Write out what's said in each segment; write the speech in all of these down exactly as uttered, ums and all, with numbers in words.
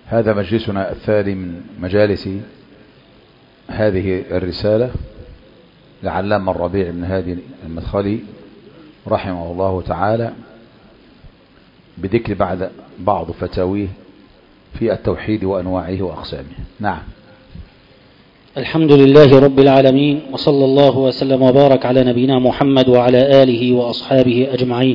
هذا مجلسنا الثاني من مجالس هذه الرسالة لعلامة الربيع بن هادي المدخلي رحمه الله تعالى، بذكر بعد بعض فتاويه في التوحيد وأنواعه وأقسامه. نعم. الحمد لله رب العالمين، وصلى الله وسلم وبارك على نبينا محمد وعلى آله وأصحابه أجمعين.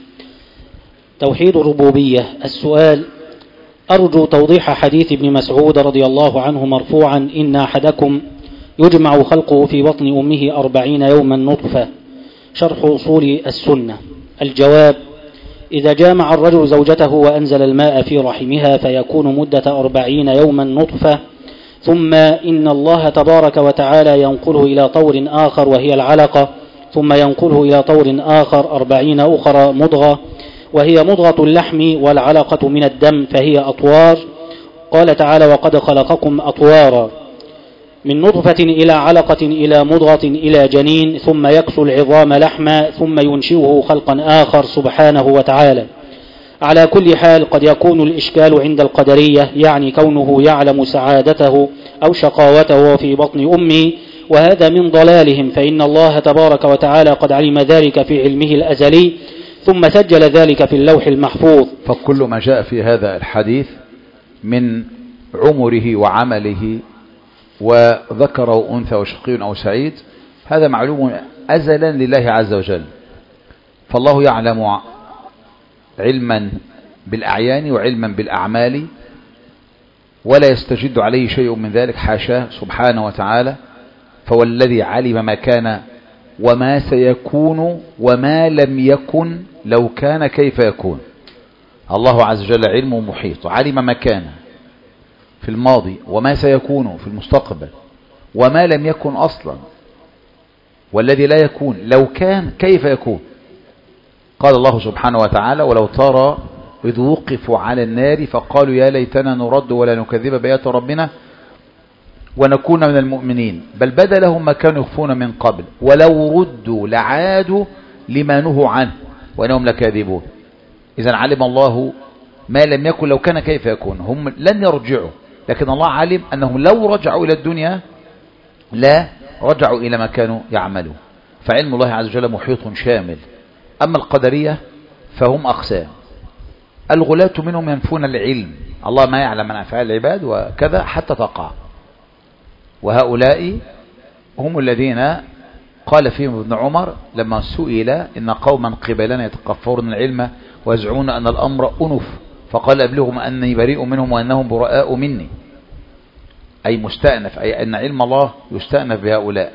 توحيد الربوبية. السؤال: أرجو توضيح حديث ابن مسعود رضي الله عنه مرفوعا: إن أحدكم يجمع خلقه في بطن أمه أربعين يوما نطفة. شرح أصول السنة. الجواب: إذا جامع الرجل زوجته وأنزل الماء في رحمها فيكون مدة أربعين يوما نطفة، ثم إن الله تبارك وتعالى ينقله إلى طور آخر وهي العلقة، ثم ينقله إلى طور آخر أربعين أخرى مضغة، وهي مضغة اللحم والعلقة من الدم، فهي أطوار. قال تعالى: وقد خلقكم أطوارا، من نطفة إلى علقة إلى مضغة إلى جنين، ثم يكسو العظام لحما، ثم ينشئه خلقا آخر سبحانه وتعالى. على كل حال، قد يكون الإشكال عند القدرية، يعني كونه يعلم سعادته أو شقاوته في بطن أمه، وهذا من ضلالهم، فإن الله تبارك وتعالى قد علم ذلك في علمه الأزلي، ثم سجل ذلك في اللوح المحفوظ. فكل ما جاء في هذا الحديث من عمره وعمله وذكر أنثى وشقي أو سعيد، هذا معلوم أزلا لله عز وجل، فالله يعلم علما بالأعيان وعلما بالأعمال، ولا يستجد عليه شيء من ذلك، حاشاه سبحانه وتعالى. فهو الذي علم ما كان وما سيكون وما لم يكن لو كان كيف يكون. الله عز وجل علمه محيط، علم ما كان في الماضي وما سيكون في المستقبل وما لم يكن أصلا، والذي لا يكون لو كان كيف يكون. قال الله سبحانه وتعالى: ولو ترى إذ وقفوا على النار فقالوا يا ليتنا نرد ولا نكذب بآيات ربنا ونكون من المؤمنين بل بدا لهم ما كانوا يخفون من قبل ولو ردوا لعادوا لما نهوا عنه وإنهم لكاذبون. إذن علم الله ما لم يكن لو كان كيف يكون. هم لن يرجعوا، لكن الله علم أنهم لو رجعوا إلى الدنيا لا رجعوا إلى ما كانوا يعملون. فعلم الله عز وجل محيط شامل. أما القدرية فهم أقسام. الغلاة منهم ينفون العلم، الله ما يعلم من أفعال العباد وكذا حتى تقع، وهؤلاء هم الذين قال فيهم ابن عمر لما سئل: إن قوما قبلنا يتقفرون العلم ويزعمون أن الأمر أنف، فقال: أبلغهم أني بريء منهم وأنهم براء مني، أي مستأنف، أي أن علم الله يستأنف بهؤلاء.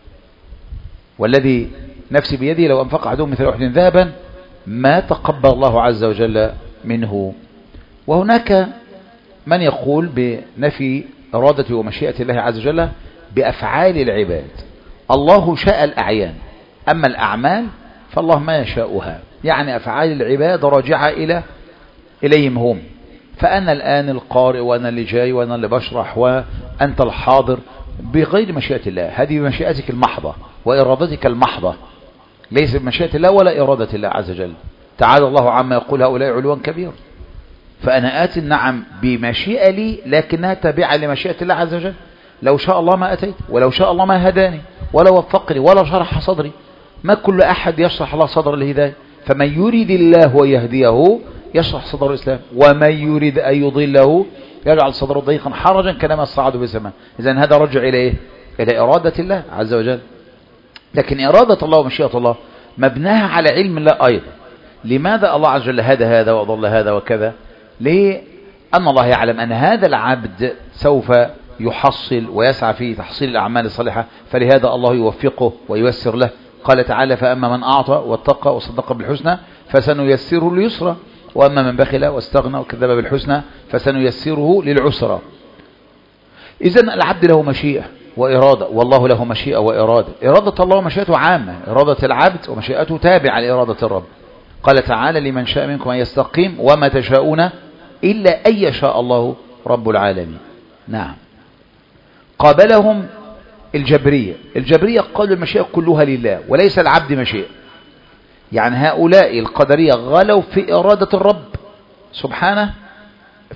والذي نفسي بيدي لو أنفق أحدهم مثل أحد ذهبا ما تقبل الله عز وجل منه. وهناك من يقول بنفي إرادة ومشيئة الله عز وجل بأفعال العباد. الله شاء الأعيان، أما الأعمال فالله ما يشاؤها، يعني أفعال العباد راجعة إلى إليهم هم. فأنا الآن القارئ وأنا اللي جاي وأنا اللي بشرح وأنت الحاضر بغير مشيئة الله، هذه بمشيئتك المحضة وإرادتك المحضة، ليس بمشيئة الله ولا إرادة الله عز وجل. تعالى الله عما يقول هؤلاء علوا كبير. فأنا آتي نعم بمشيئة لي، لكنها تابعة لمشيئة الله عز وجل. لو شاء الله ما أتيت، ولو شاء الله ما هداني ولا وفقني ولا شرح صدري. ما كل أحد يشرح الله صدر الهداية، فمن يريد الله ويهديه يشرح صدر الإسلام، ومن يريد أن يضله يجعل صدره ضيقا حرجا كما يصعد بالسماء. إذن هذا رجع إلى إيه؟ إلى إرادة الله عز وجل. لكن إرادة الله ومشيئة الله مبناها على علم الله أيضا. لماذا الله عز وجل هدى هذا وأضل هذا وكذا؟ ليه؟ أن الله يعلم أن هذا العبد سوف يحصل ويسعى في تحصيل الأعمال الصالحة، فلهذا الله يوفقه وييسر له. قال تعالى: فأما من أعطى واتقى وصدق بالحسنى فسنيسره لليسرى، وأما من بخل واستغنى وكذب بالحسنى فسنيسره للعسرى. إذن العبد له مشيئة وإرادة، والله له مشيئة وإرادة. إرادة الله ومشيئته عامة، إرادة العبد ومشيئته تابعة لإرادة الرب. قال تعالى: لمن شاء منكم أن يستقيم وما تشاءون إلا أن يشاء الله رب العالمين. نعم. قابلهم الجبرية. الجبرية قالوا المشيئة كلها لله وليس العبد مشيئة. يعني هؤلاء القدرية غلوا في إرادة الرب سبحانه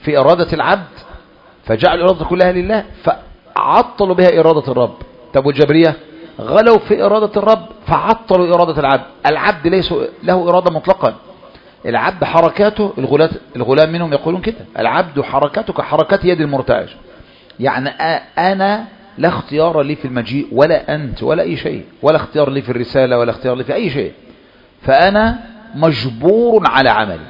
في إرادة العبد فجعل الإرادة كلها لله فعطلوا بها إرادة الرب. طب والجبرية غلوا في إرادة الرب فعطلوا إرادة العبد. العبد ليس له إرادة مطلقا، العبد حركاته، الغلام منهم يقولون كده، العبد حركاته كحركات يد المرتعش، يعني أنا لا اختيار لي في المجيء ولا أنت ولا أي شيء، ولا اختيار لي في الرسالة ولا اختيار لي في أي شيء، فأنا مجبور على عملي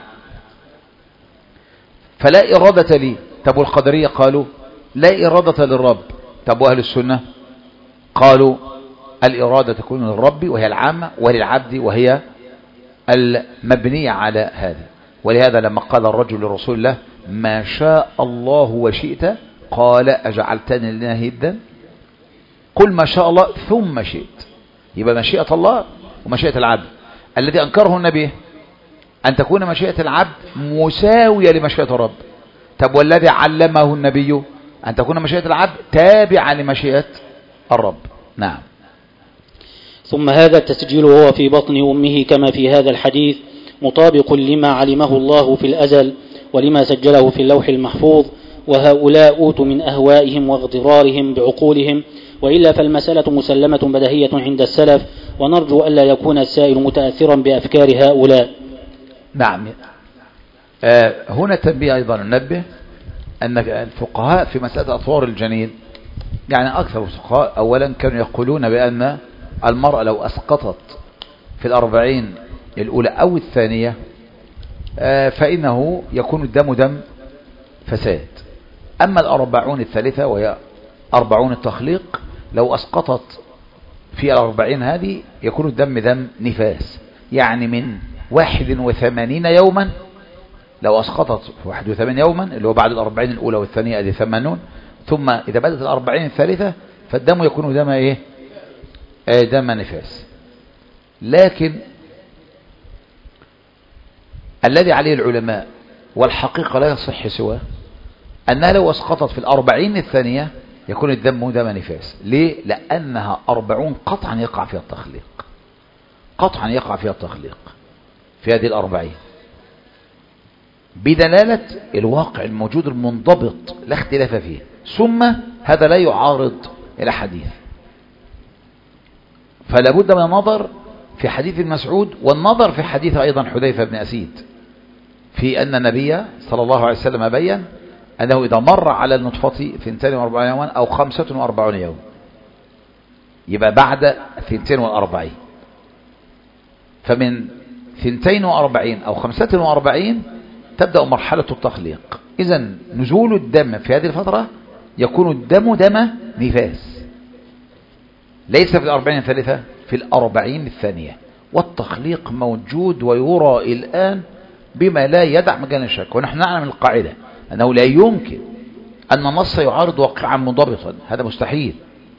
فلا إرادة لي. طب والقدرية قالوا لا إرادة للرب. طب وأهل السنة قالوا الإرادة تكون للرب وهي العامة وللعبد وهي المبنية على هذا. ولهذا لما قال الرجل لرسول الله ما شاء الله وشئت قال أجعلتني لنا هدا، قل ما شاء الله ثم شئت. يبقى مشيئة الله ومشيئة العبد. الذي أنكره النبي أن تكون مشيئة العبد مساوية لمشيئة الرب. طب والذي علمه النبي أن تكون مشيئة العبد تابعة لمشيئة الرب. نعم. ثم هذا التسجيل وهو في بطن أمه كما في هذا الحديث مطابق لما علمه الله في الأزل ولما سجله في اللوح المحفوظ، وهؤلاء أوتوا من أهوائهم واغترارهم بعقولهم، وإلا فالمسألة مسلمة بدهية عند السلف، ونرجو ألا يكون السائل متأثرا بأفكار هؤلاء. نعم. آه هنا تنبيه أيضا ننبه أن الفقهاء في مسألة أطوار الجنين، يعني أكثر الفقهاء أولا كانوا يقولون بأن المرأة لو أسقطت في الأربعين الأولى أو الثانية آه فإنه يكون الدم دم فساد. أما الأربعون الثالثة وهي أربعون التخليق لو أسقطت في الأربعين هذه يكون الدم دم نفاس، يعني من واحد وثمانين يوما لو أسقطت في واحد وثمانين يوما اللي هو بعد الأربعين الأولى والثانية هذه ثمانون، ثم إذا بدأت الأربعين الثالثة فالدم يكون دم إيه؟ آه دم نفاس. لكن الذي عليه العلماء والحقيقة لا يصح سواه أنها لو أسقطت في الأربعين الثانية يكون الدم دم نفاس. ليه؟ لأنها أربعون قطعا يقع فيها التخليق، قطعا يقع فيها التخليق في هذه الأربعين بدلالة الواقع الموجود المنضبط لا اختلاف فيه. ثم هذا لا يعارض الحديث، فلا بد من النظر في حديث مسعود والنظر في حديث أيضا حذيفة بن أسيد في أن النبي صلى الله عليه وسلم بيّن أنه إذا مر على النطفة اثنتين وأربعين يوما أو خمسة وأربعين يوم يبقى بعد اثنتين وأربعين، فمن اثنتين وأربعين أو خمسة وأربعين تبدأ مرحلة التخليق. إذن نزول الدم في هذه الفترة يكون الدم دم نفاس، ليس في الأربعين الثالثة، في الأربعين الثانية. والتخليق موجود ويرى الآن بما لا يدع مجال الشك. ونحن نعلم القاعدة أنه لا يمكن أن النص يعارض واقعا منضبطا، هذا مستحيل.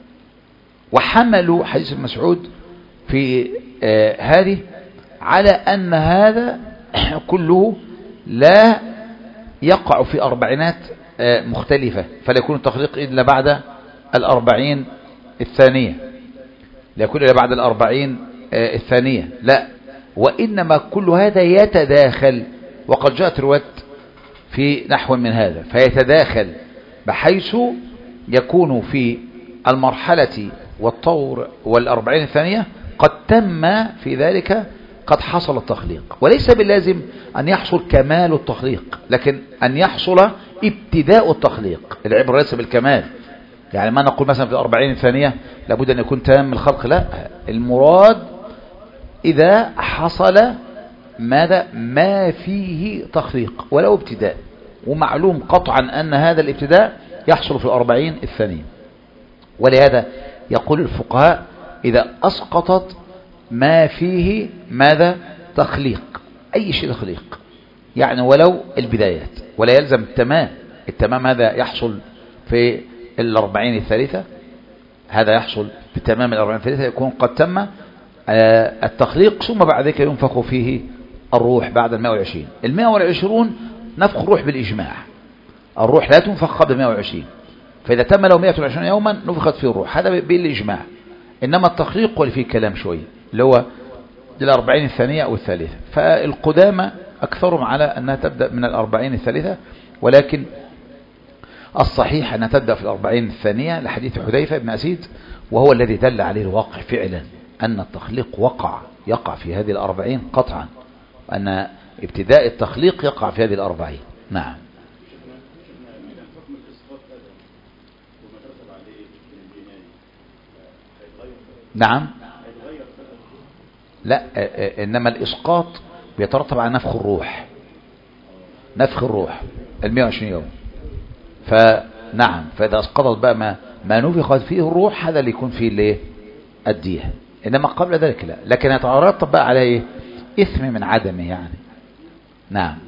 وحملوا حديث المسعود في آه هذه على أن هذا كله لا يقع في أربعينات آه مختلفة، فلا يكون التخليق إلا بعد الأربعين الثانية، لا يكون إلا بعد الأربعين آه الثانية، لا، وإنما كل هذا يتداخل. وقد جاءت روايات في نحو من هذا، فيتداخل بحيث يكون في المرحلة والطور والأربعين الثانية قد تم في ذلك، قد حصل التخليق. وليس باللازم أن يحصل كمال التخليق، لكن أن يحصل ابتداء التخليق. العبرة ليس بالكمال، يعني ما نقول مثلا في الأربعين الثانية لابد أن يكون تام الخلق، لا، المراد إذا حصل ماذا ما فيه تخليق ولو ابتداء، ومعلوم قطعا أن هذا الابتداء يحصل في الأربعين الثانية. ولهذا يقول الفقهاء إذا أسقطت ما فيه ماذا تخليق، أي شيء تخليق، يعني ولو البدايات، ولا يلزم التمام. التمام هذا يحصل في الأربعين الثالثة، هذا يحصل بتمام الأربعين الثالثة، يكون قد تم التخليق، ثم بعد ذلك ينفخ فيه الروح بعد المائة والعشرين. المائة والعشرون نفخ الروح بالإجماع، الروح لا تنفخ قبل مائة وعشرين، فإذا تم له مائة وعشرين يوما نفخت فيه الروح، هذا بالإجماع. إنما التخليق واللي فيه كلام شوية اللي هو الأربعين الثانية أو الثالثة، فالقدامى أكثرهم على أنها تبدأ من الأربعين الثالثة، ولكن الصحيح أن تبدأ في الأربعين الثانية لحديث حذيفة بن أسيد، وهو الذي دل عليه الواقع فعلا أن التخليق وقع يقع في هذه الأربعين قطعا، وأن ابتداء التخليق يقع في هذه الأربعين. نعم. نعم. لا، إنما الإسقاط بيترتب على نفخ الروح، نفخ الروح المئة وعشرين يوم. فنعم، فإذا أسقطت بقى ما, ما نفخت فيه الروح هذا اللي يكون فيه الايه الدية، إنما قبل ذلك لا. لكن يترتب بقى على إيه إثم من عدمه يعني. نعم.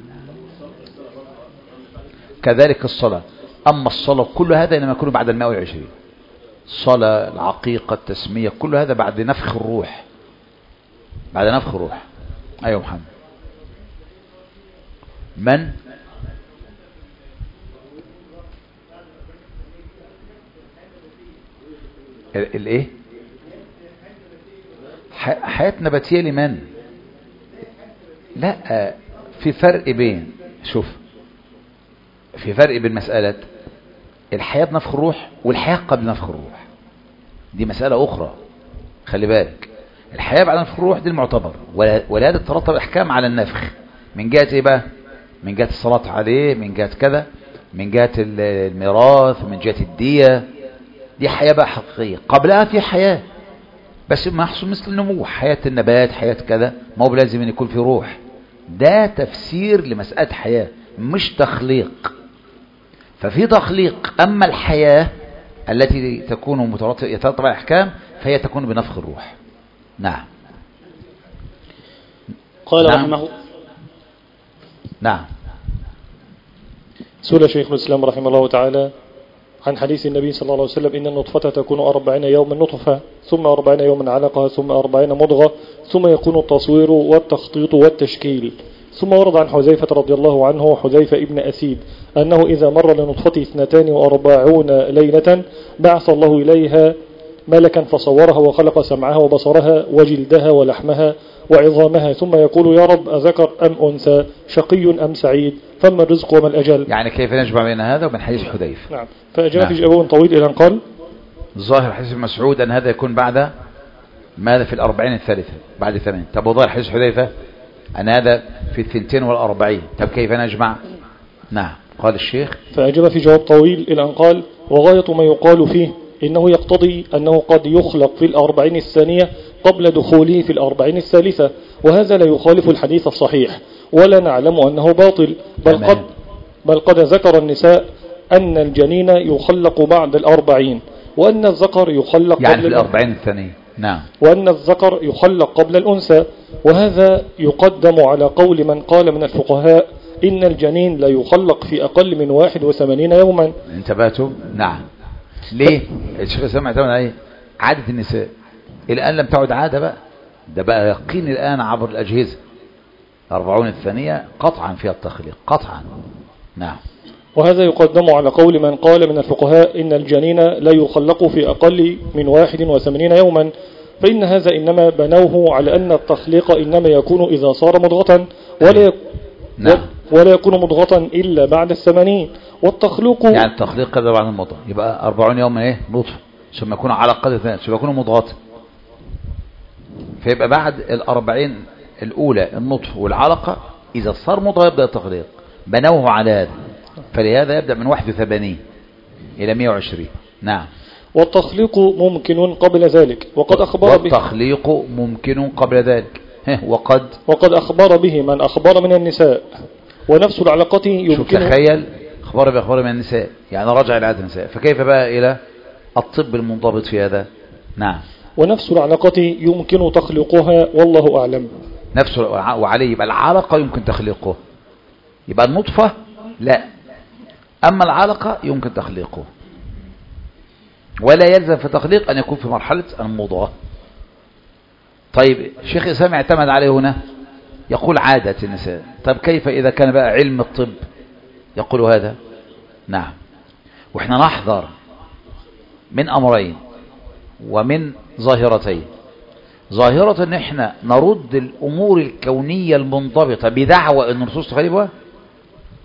كذلك الصلاة. أما الصلاة كل هذا إنما يكون بعد المئة وعشرين، الصلاة، العقيقة، التسمية، كل هذا بعد نفخ الروح، بعد نفخ الروح. أيوة محمد. من الايه حياة نباتية لمن؟ لا، في فرق بين، شوف في فرق بين مسألة الحياة بنفخ الروح والحياة قبل نفخ الروح، دي مسألة أخرى. خلي بالك، الحياة بعد نفخ الروح دي المعتبر، ولهذا تترتب الأحكام على النفخ من جهة إيه بقى؟ من جهة الصلاة عليه، من جهة كذا، من جهة الميراث، من جهة الدية. دي حياة بقى حقيقية. قبلها في حياة بس ما يحصل مثل النمو، حياة النبات، حياة كذا، ما هو لازم أن يكون في روح. ده تفسير لمسألة حياة مش تخليق. ففي تخليق، أما الحياة التي تكون مترتبة على الأحكام فهي تكون بنفخ الروح. نعم. قال نعم. رحمه نعم. سئل شيخ الإسلام رحمه الله تعالى عن حديث النبي صلى الله عليه وسلم إن النطفة تكون أربعين يوما نطفة، ثم أربعين يوما علقة، ثم أربعين مضغة، ثم يكون التصوير والتخطيط والتشكيل. ثم ورد عن حذيفة رضي الله عنه حذيفة ابن أسيد أنه إذا مر لنطفته اثنتان وأربعون ليلة بعث الله إليها ملكا فصورها وخلق سمعها وبصرها وجلدها ولحمها وعظامها، ثم يقول يا رب أذكر أم أنثى، شقي أم سعيد، فما الرزق وما الأجل. يعني كيف نجمع بين هذا وبين حديث حذيفة؟ نعم. فأجاب نعم. في جواب طويل إلى أن قال ظاهر حديث مسعود أن هذا يكون بعد ماذا؟ في الأربعين الثالثة بعد ثمانين. طب وظاهر حديث حذيفة أن هذا في الثنتين والأربعين. طب كيف نجمع؟ نعم. قال الشيخ فأجاب في جواب طويل إلى أن قال وغاية ما يقال فيه إنه يقتضي أنه قد يخلق في الأربعين الثانية قبل دخوله في الأربعين الثالثة، وهذا لا يخالف الحديث الصحيح ولا نعلم أنه باطل، بل قد, بل قد ذكر النساء أن الجنين يخلق بعد الأربعين، وأن الذكر يخلق يعني قبل في الأربعين الثانية. نعم. وأن الذكر يخلق قبل الأنثى، وهذا يقدم على قول من قال من الفقهاء إن الجنين لا يخلق في أقل من واحد وثمانين يوما. انتبهتم؟ نعم. ليه؟ الشيخ الإسلام اعتمد عليه عادة النساء، الآن لم تعد عادة بقى، ده بقى يقين الآن عبر الأجهزة. أربعون الثانية قطعا فيها التخليق قطعا. نعم. وهذا يقدم على قول من قال من الفقهاء إن الجنين لا يخلق في أقل من واحد وثمانين يوما، فإن هذا إنما بنوه على أن التخليق إنما يكون إذا صار مضغة، ولا نعم. ولا يكون مضغة إلا بعد الثمانين. والتخليق يعني التخليق كذا بعد المضغة يبقى أربعون يوما إيه نطفة، ثم يكون علقة ثانية، ثم يكون مضغة، فيبقى بعد الأربعين الأولى النطفة والعلقة إذا صار مضغة يبدأ التخليق. بنوه على هذا، فلهذا يبدأ من واحد وثمانين إلى مئة وعشرين. نعم. والتخليق ممكن قبل ذلك، وقد أخبر به والتخليق ممكن قبل ذلك. وقد وقد أخبر به من أخبر من النساء، ونفس العلاقة يمكن. شوف تخيل، أخبار بأخبار من النساء يعني رجع إلى عادة النساء، فكيف بقى إلى الطب المنضبط في هذا؟ نعم. ونفس العلاقة يمكن تخليقها والله أعلم. نفس وعليه يبقى العلقة يمكن تخليقه، يبقى النطفة لا، أما العلقة يمكن تخليقه، ولا يلزم في تخليق أن يكون في مرحلة المضغة. طيب الشيخ إسلام اعتمد عليه هنا، يقول عادة النساء. طيب كيف إذا كان بقى علم الطب يقول هذا؟ نعم. وإحنا نحذر من أمرين ومن ظاهرتين. ظاهرة ان احنا نرد الامور الكونية المنضبطة بدعوى ان النصوص تخالفها،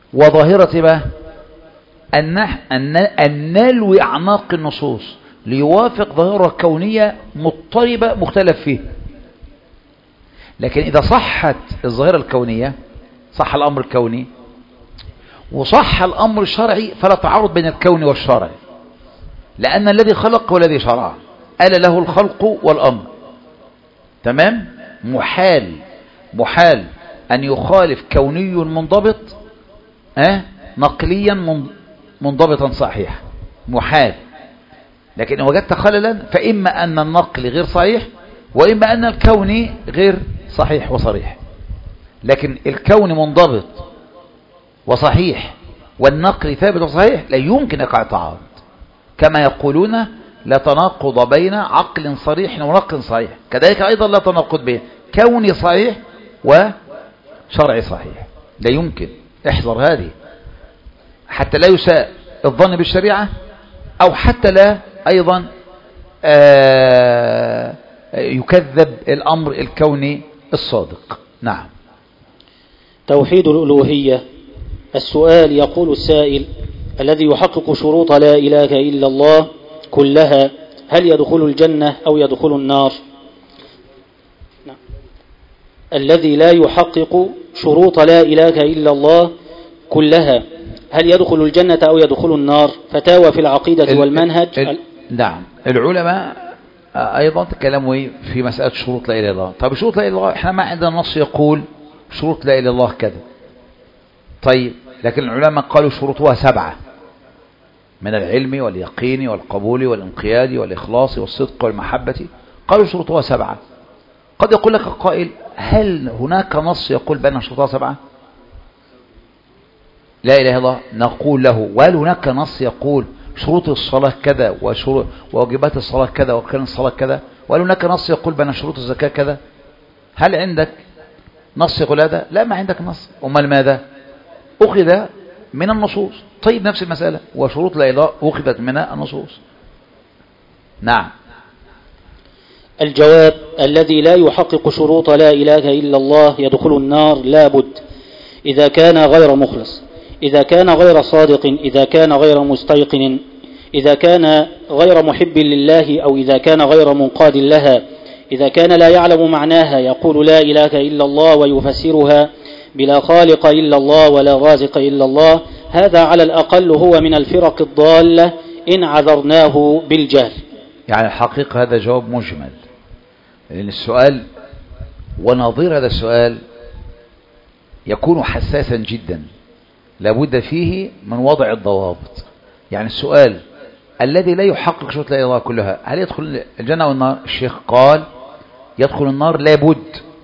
وظاهرة بقى أن أن أن نلوي أعناق النصوص ليوافق ظاهرة كونية مضطربة مختلف فيه. لكن إذا صحت الظاهرة الكونية صح الأمر الكوني وصح الأمر الشرعي فلا تعارض بين الكون والشرع، لأن الذي خلق هو الذي شرع، ألا له الخلق والأمر. تمام؟ محال محال أن يخالف كوني منضبط أه؟ نقليا منضبطا صحيح، محال. لكن إن وجدت خللا فإما أن النقل غير صحيح وإما أن الكون غير صحيح وصريح. لكن الكون منضبط وصحيح والنقل ثابت وصحيح لا يمكن يقع تعارض، كما يقولون لا تناقض بين عقل صريح ونقل صحيح، كذلك أيضا لا تناقض بين كوني صحيح وشرعي صحيح، لا يمكن. احذر هذه حتى لا يساء الظن بالشريعة، أو حتى لا أيضا يكذب الأمر الكوني الصادق. نعم. توحيد الألوهية. السؤال: يقول السائل: الذي يحقق شروط لا إله إلا الله كلها هل يدخل الجنة أو يدخل النار؟ نعم. الذي لا يحقق شروط لا إله إلا الله كلها هل يدخل الجنة أو يدخل النار؟ فتاوى في العقيدة والمنهج. نعم. العلماء أيضا تكلموا في مسألة شروط لا إله إلا الله. طيب شروط لا إله إلا الله إحنا ما عندنا نص يقول شروط لا إله إلا الله كذا. طيب لكن العلماء قالوا شروطها سبعة من العلم واليقين والقبول والانقياد والإخلاص والصدق والمحبة. قالوا شروطها سبعة. قد يقول لك قائل: هل هناك نص يقول بأن شروطها سبعة؟ لا إله إلا الله. نقول له: وهل هناك نص يقول شروط الصلاة كذا وواجبات الصلاة كذا وأركان الصلاة كذا؟ وهل هناك نص يقول بأن شروط الزكاة كذا؟ هل عندك نص يقول هذا؟ لا، ما عندك نص. أمال ماذا؟ أخذ من النصوص. طيب نفس المسألة، وشروط لا إله أخذت من النصوص. نعم. الجواب: الذي لا يحقق شروط لا إله إلا الله يدخل النار لا بد، إذا كان غير مخلص، إذا كان غير صادق، إذا كان غير مستيقن، إذا كان غير محب لله، أو إذا كان غير منقاد لها، إذا كان لا يعلم معناها يقول لا إله إلا الله ويفسرها بلا خالق إلا الله ولا رازق إلا الله، هذا على الأقل هو من الفرق الضالة إن عذرناه بالجهل. يعني الحقيقة هذا جواب مجمل، لأن السؤال ونظير هذا السؤال يكون حساسا جدا، لابد فيه من وضع الضوابط. يعني السؤال: الذي لا يحقق شروط لا إله إلا الله كلها هل يدخل الجنة والنار؟ الشيخ قال يدخل النار لابد.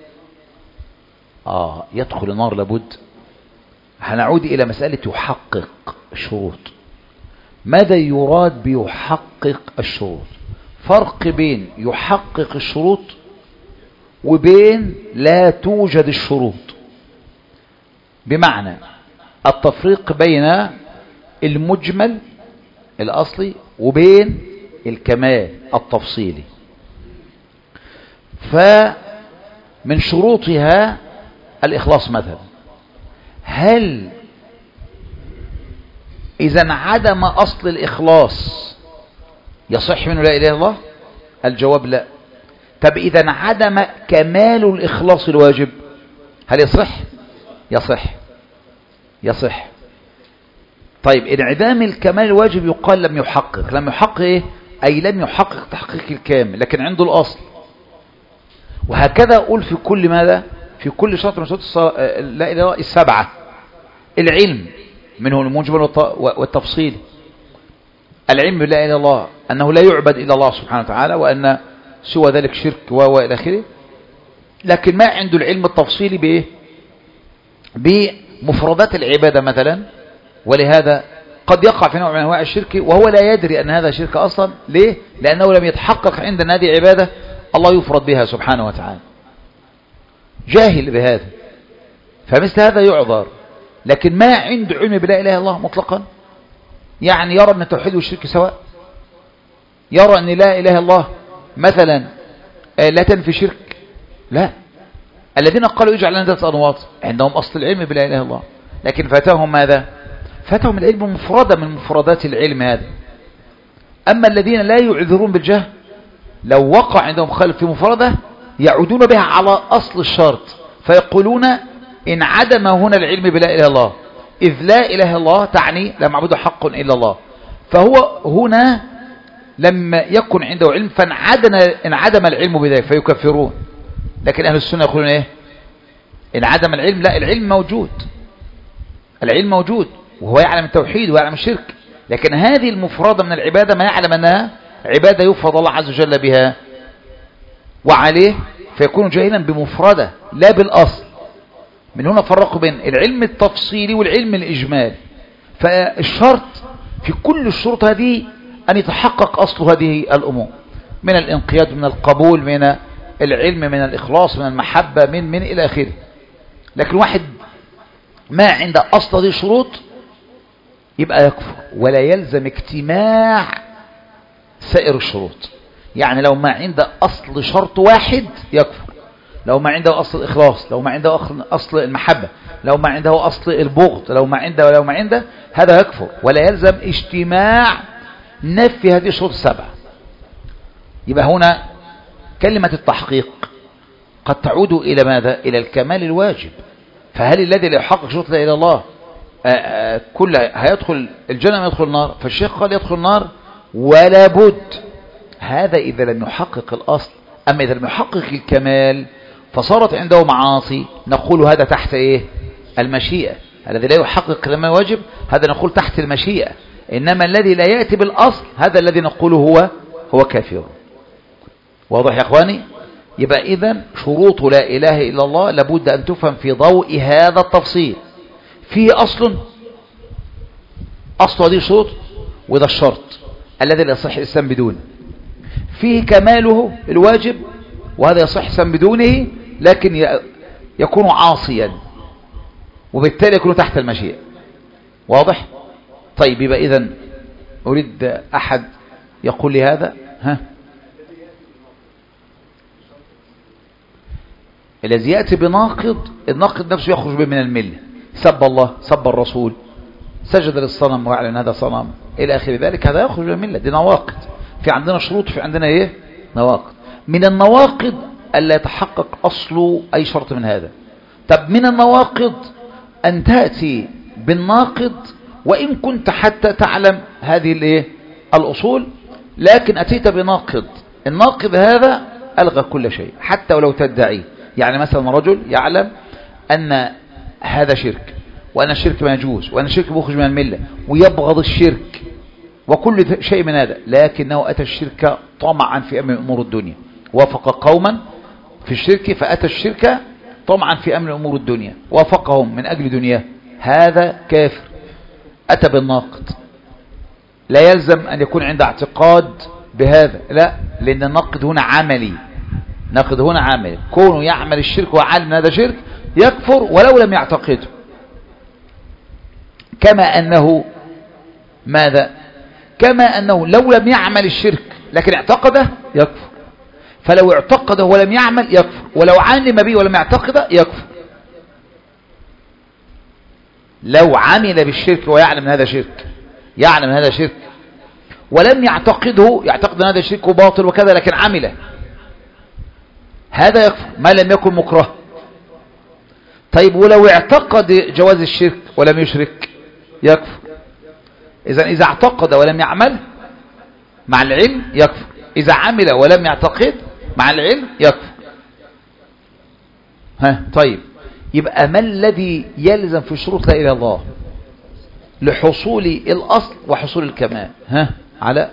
آه يدخل النار لابد. هنعود إلى مسألة يحقق الشروط. ماذا يراد بيحقق الشروط؟ فرق بين يحقق الشروط وبين لا توجد الشروط. بمعنى التفريق بين المجمل الأصلي وبين الكمال التفصيلي. فمن شروطها الإخلاص مثلا. هل إذا انعدم أصل الإخلاص يصح منه لا إله إلا الله؟ الجواب لا. طب إذا انعدم كمال الإخلاص الواجب هل يصح؟ يصح يصح. طيب انعدام الكمال الواجب يقال لم يحقق. لم يحقق إيه؟ أي لم يحقق تحقيق الكامل، لكن عنده الأصل. وهكذا أقول في كل ماذا؟ في كل شرط من شروط لا إله إلا الله السبعة. العلم منه المجمل والتفصيل. العلم لا إله إلا الله أنه لا يعبد إلا الله سبحانه وتعالى، وأن سوى ذلك شرك وإلى آخره. لكن ما عنده العلم التفصيلي بإيه؟ بمفردات العبادة مثلا. ولهذا قد يقع في نوع من أنواع الشرك وهو لا يدري أن هذا شرك أصلا. ليه؟ لأنه لم يتحقق عند أن هذه عبادة الله يفرد بها سبحانه وتعالى، جاهل بهذا، فمثل هذا يعذر. لكن ما عنده علم بلا إله إلا الله مطلقا، يعني يرى أن التوحيد والشرك سواء، يرى أن لا إله إلا الله مثلا لا تنفي شرك. لا، الذين قالوا يجعل لنا ذات أنواط عندهم أصل العلم بلا إله إلا الله، لكن فاتهم ماذا؟ فاتهم العلم مفردة من مفردات العلم هذا. أما الذين لا يعذرون بالجهل لو وقع عندهم خلل في مفردة يعودون بها على أصل الشرط فيقولون إن عدم هنا العلم بلا إله إلا الله، إذ لا إله إلا الله تعني لا معبود حق إلا الله، فهو هنا لما يكن عنده علم فانعدم العلم بذلك فيكفرون. لكن أهل السنة يقولون إيه؟ إن عدم العلم، لا، العلم موجود، العلم موجود وهو يعلم التوحيد ويعلم الشرك، لكن هذه المفردة من العبادة ما يعلم أنها عبادة يفرض الله عز وجل بها وعليه، فيكون جاهلا بمفردة لا بالأصل. من هنا فرقوا بين العلم التفصيلي والعلم الإجمالي. فالشرط في كل الشروط هذه أن يتحقق أصل هذه الأمور من الانقياد، من القبول، من العلم، من الإخلاص، من المحبة، من من إلى آخره. لكن واحد ما عند أصل هذه الشروط يبقى يكفر، ولا يلزم اجتماع سائر الشروط. يعني لو ما عنده أصل شرط واحد يكفر، لو ما عنده أصل الإخلاص، لو ما عنده أصل المحبة، لو ما عنده أصل البغض، لو ما عنده ولو ما عنده، هذا يكفر، ولا يلزم اجتماع نفي هذه الشروط السبعة. يبقى هنا كلمة التحقيق قد تعود إلى ماذا؟ إلى الكمال الواجب. فهل الذي لا يحقق شروط لا إله إلا الله كل هيدخل الجنة ما يدخل النار؟ فالشيخ قال يدخل النار ولا بد، هذا إذا لم يحقق الأصل. أما إذا لم يحقق الكمال فصارت عنده معاصي، نقول هذا تحت إيه؟ المشيئة. الذي لا يحقق كما واجب هذا نقول تحت المشيئة، إنما الذي لا يأتي بالأصل هذا الذي نقوله هو هو كافر. واضح يا أخواني؟ يبقى إذن شروط لا إله إلا الله لابد أن تفهم في ضوء هذا التفصيل. فيه أصل، أصل هذه الشروط، وده الشرط الذي لا يصح الإسلام بدونه. فيه كماله الواجب، وهذا يصح الإسلام بدونه، لكن يكون عاصيا وبالتالي يكون تحت المشيئة. واضح؟ طيب يبقى إذن أريد أحد يقول لي هذا. ها؟ الذي يأتي بناقض، الناقض نفسه يخرج به من الملة، سب الله، سب الرسول، سجد للصنم ويعلن هذا صنم إلى آخر ذلك، هذا يخرج من الملة. دي نواقض. في عندنا شروط، في عندنا إيه؟ نواقض. من النواقض ألا يتحقق أصل أي شرط من هذا. طب من النواقض أن تأتي بالناقض وإن كنت حتى تعلم هذه الإيه؟ الأصول، لكن أتيت بناقض، الناقض هذا ألغى كل شيء حتى ولو تدعي. يعني مثلا رجل يعلم أن هذا شرك، وأن الشرك ما يجوز، وأن الشرك بيخرج من الملة، ويبغض الشرك وكل شيء من هذا، لكنه أتى الشرك طمعا في أمر أمور الدنيا، وافق قوما في الشرك فأتى الشرك طمعا في أمر أمور الدنيا، وافقهم من أجل دنياه، هذا كافر، أتى بالناقض. لا يلزم أن يكون عند اعتقاد بهذا، لا، لأن الناقض هنا عملي، ناقض هنا عملي، كونه يعمل الشرك وعالم هذا شرك يكفر ولو لم يعتقده. كما أنه ماذا؟ كما أنه لو لم يعمل الشرك لكن اعتقده يكفر، فلو اعتقده ولم يعمل يكفر، ولو علم به ولم يعتقده يكفر. لو عمل بالشرك ويعلم هذا شرك، يعلم هذا شرك ولم يعتقده، يعتقد ان هذا شرك باطل وكذا لكن عمله، هذا يكفر ما لم يكن مكره. طيب ولو اعتقد جواز الشرك ولم يشرك يكفر. إذا إذا اعتقد ولم يعمل مع العلم يكفر، إذا عمل ولم يعتقد مع العلم يكفر. ها طيب، يبقى ما الذي يلزم في شروط لا إله إلا الله لحصول الأصل وحصول الكمال؟ ها على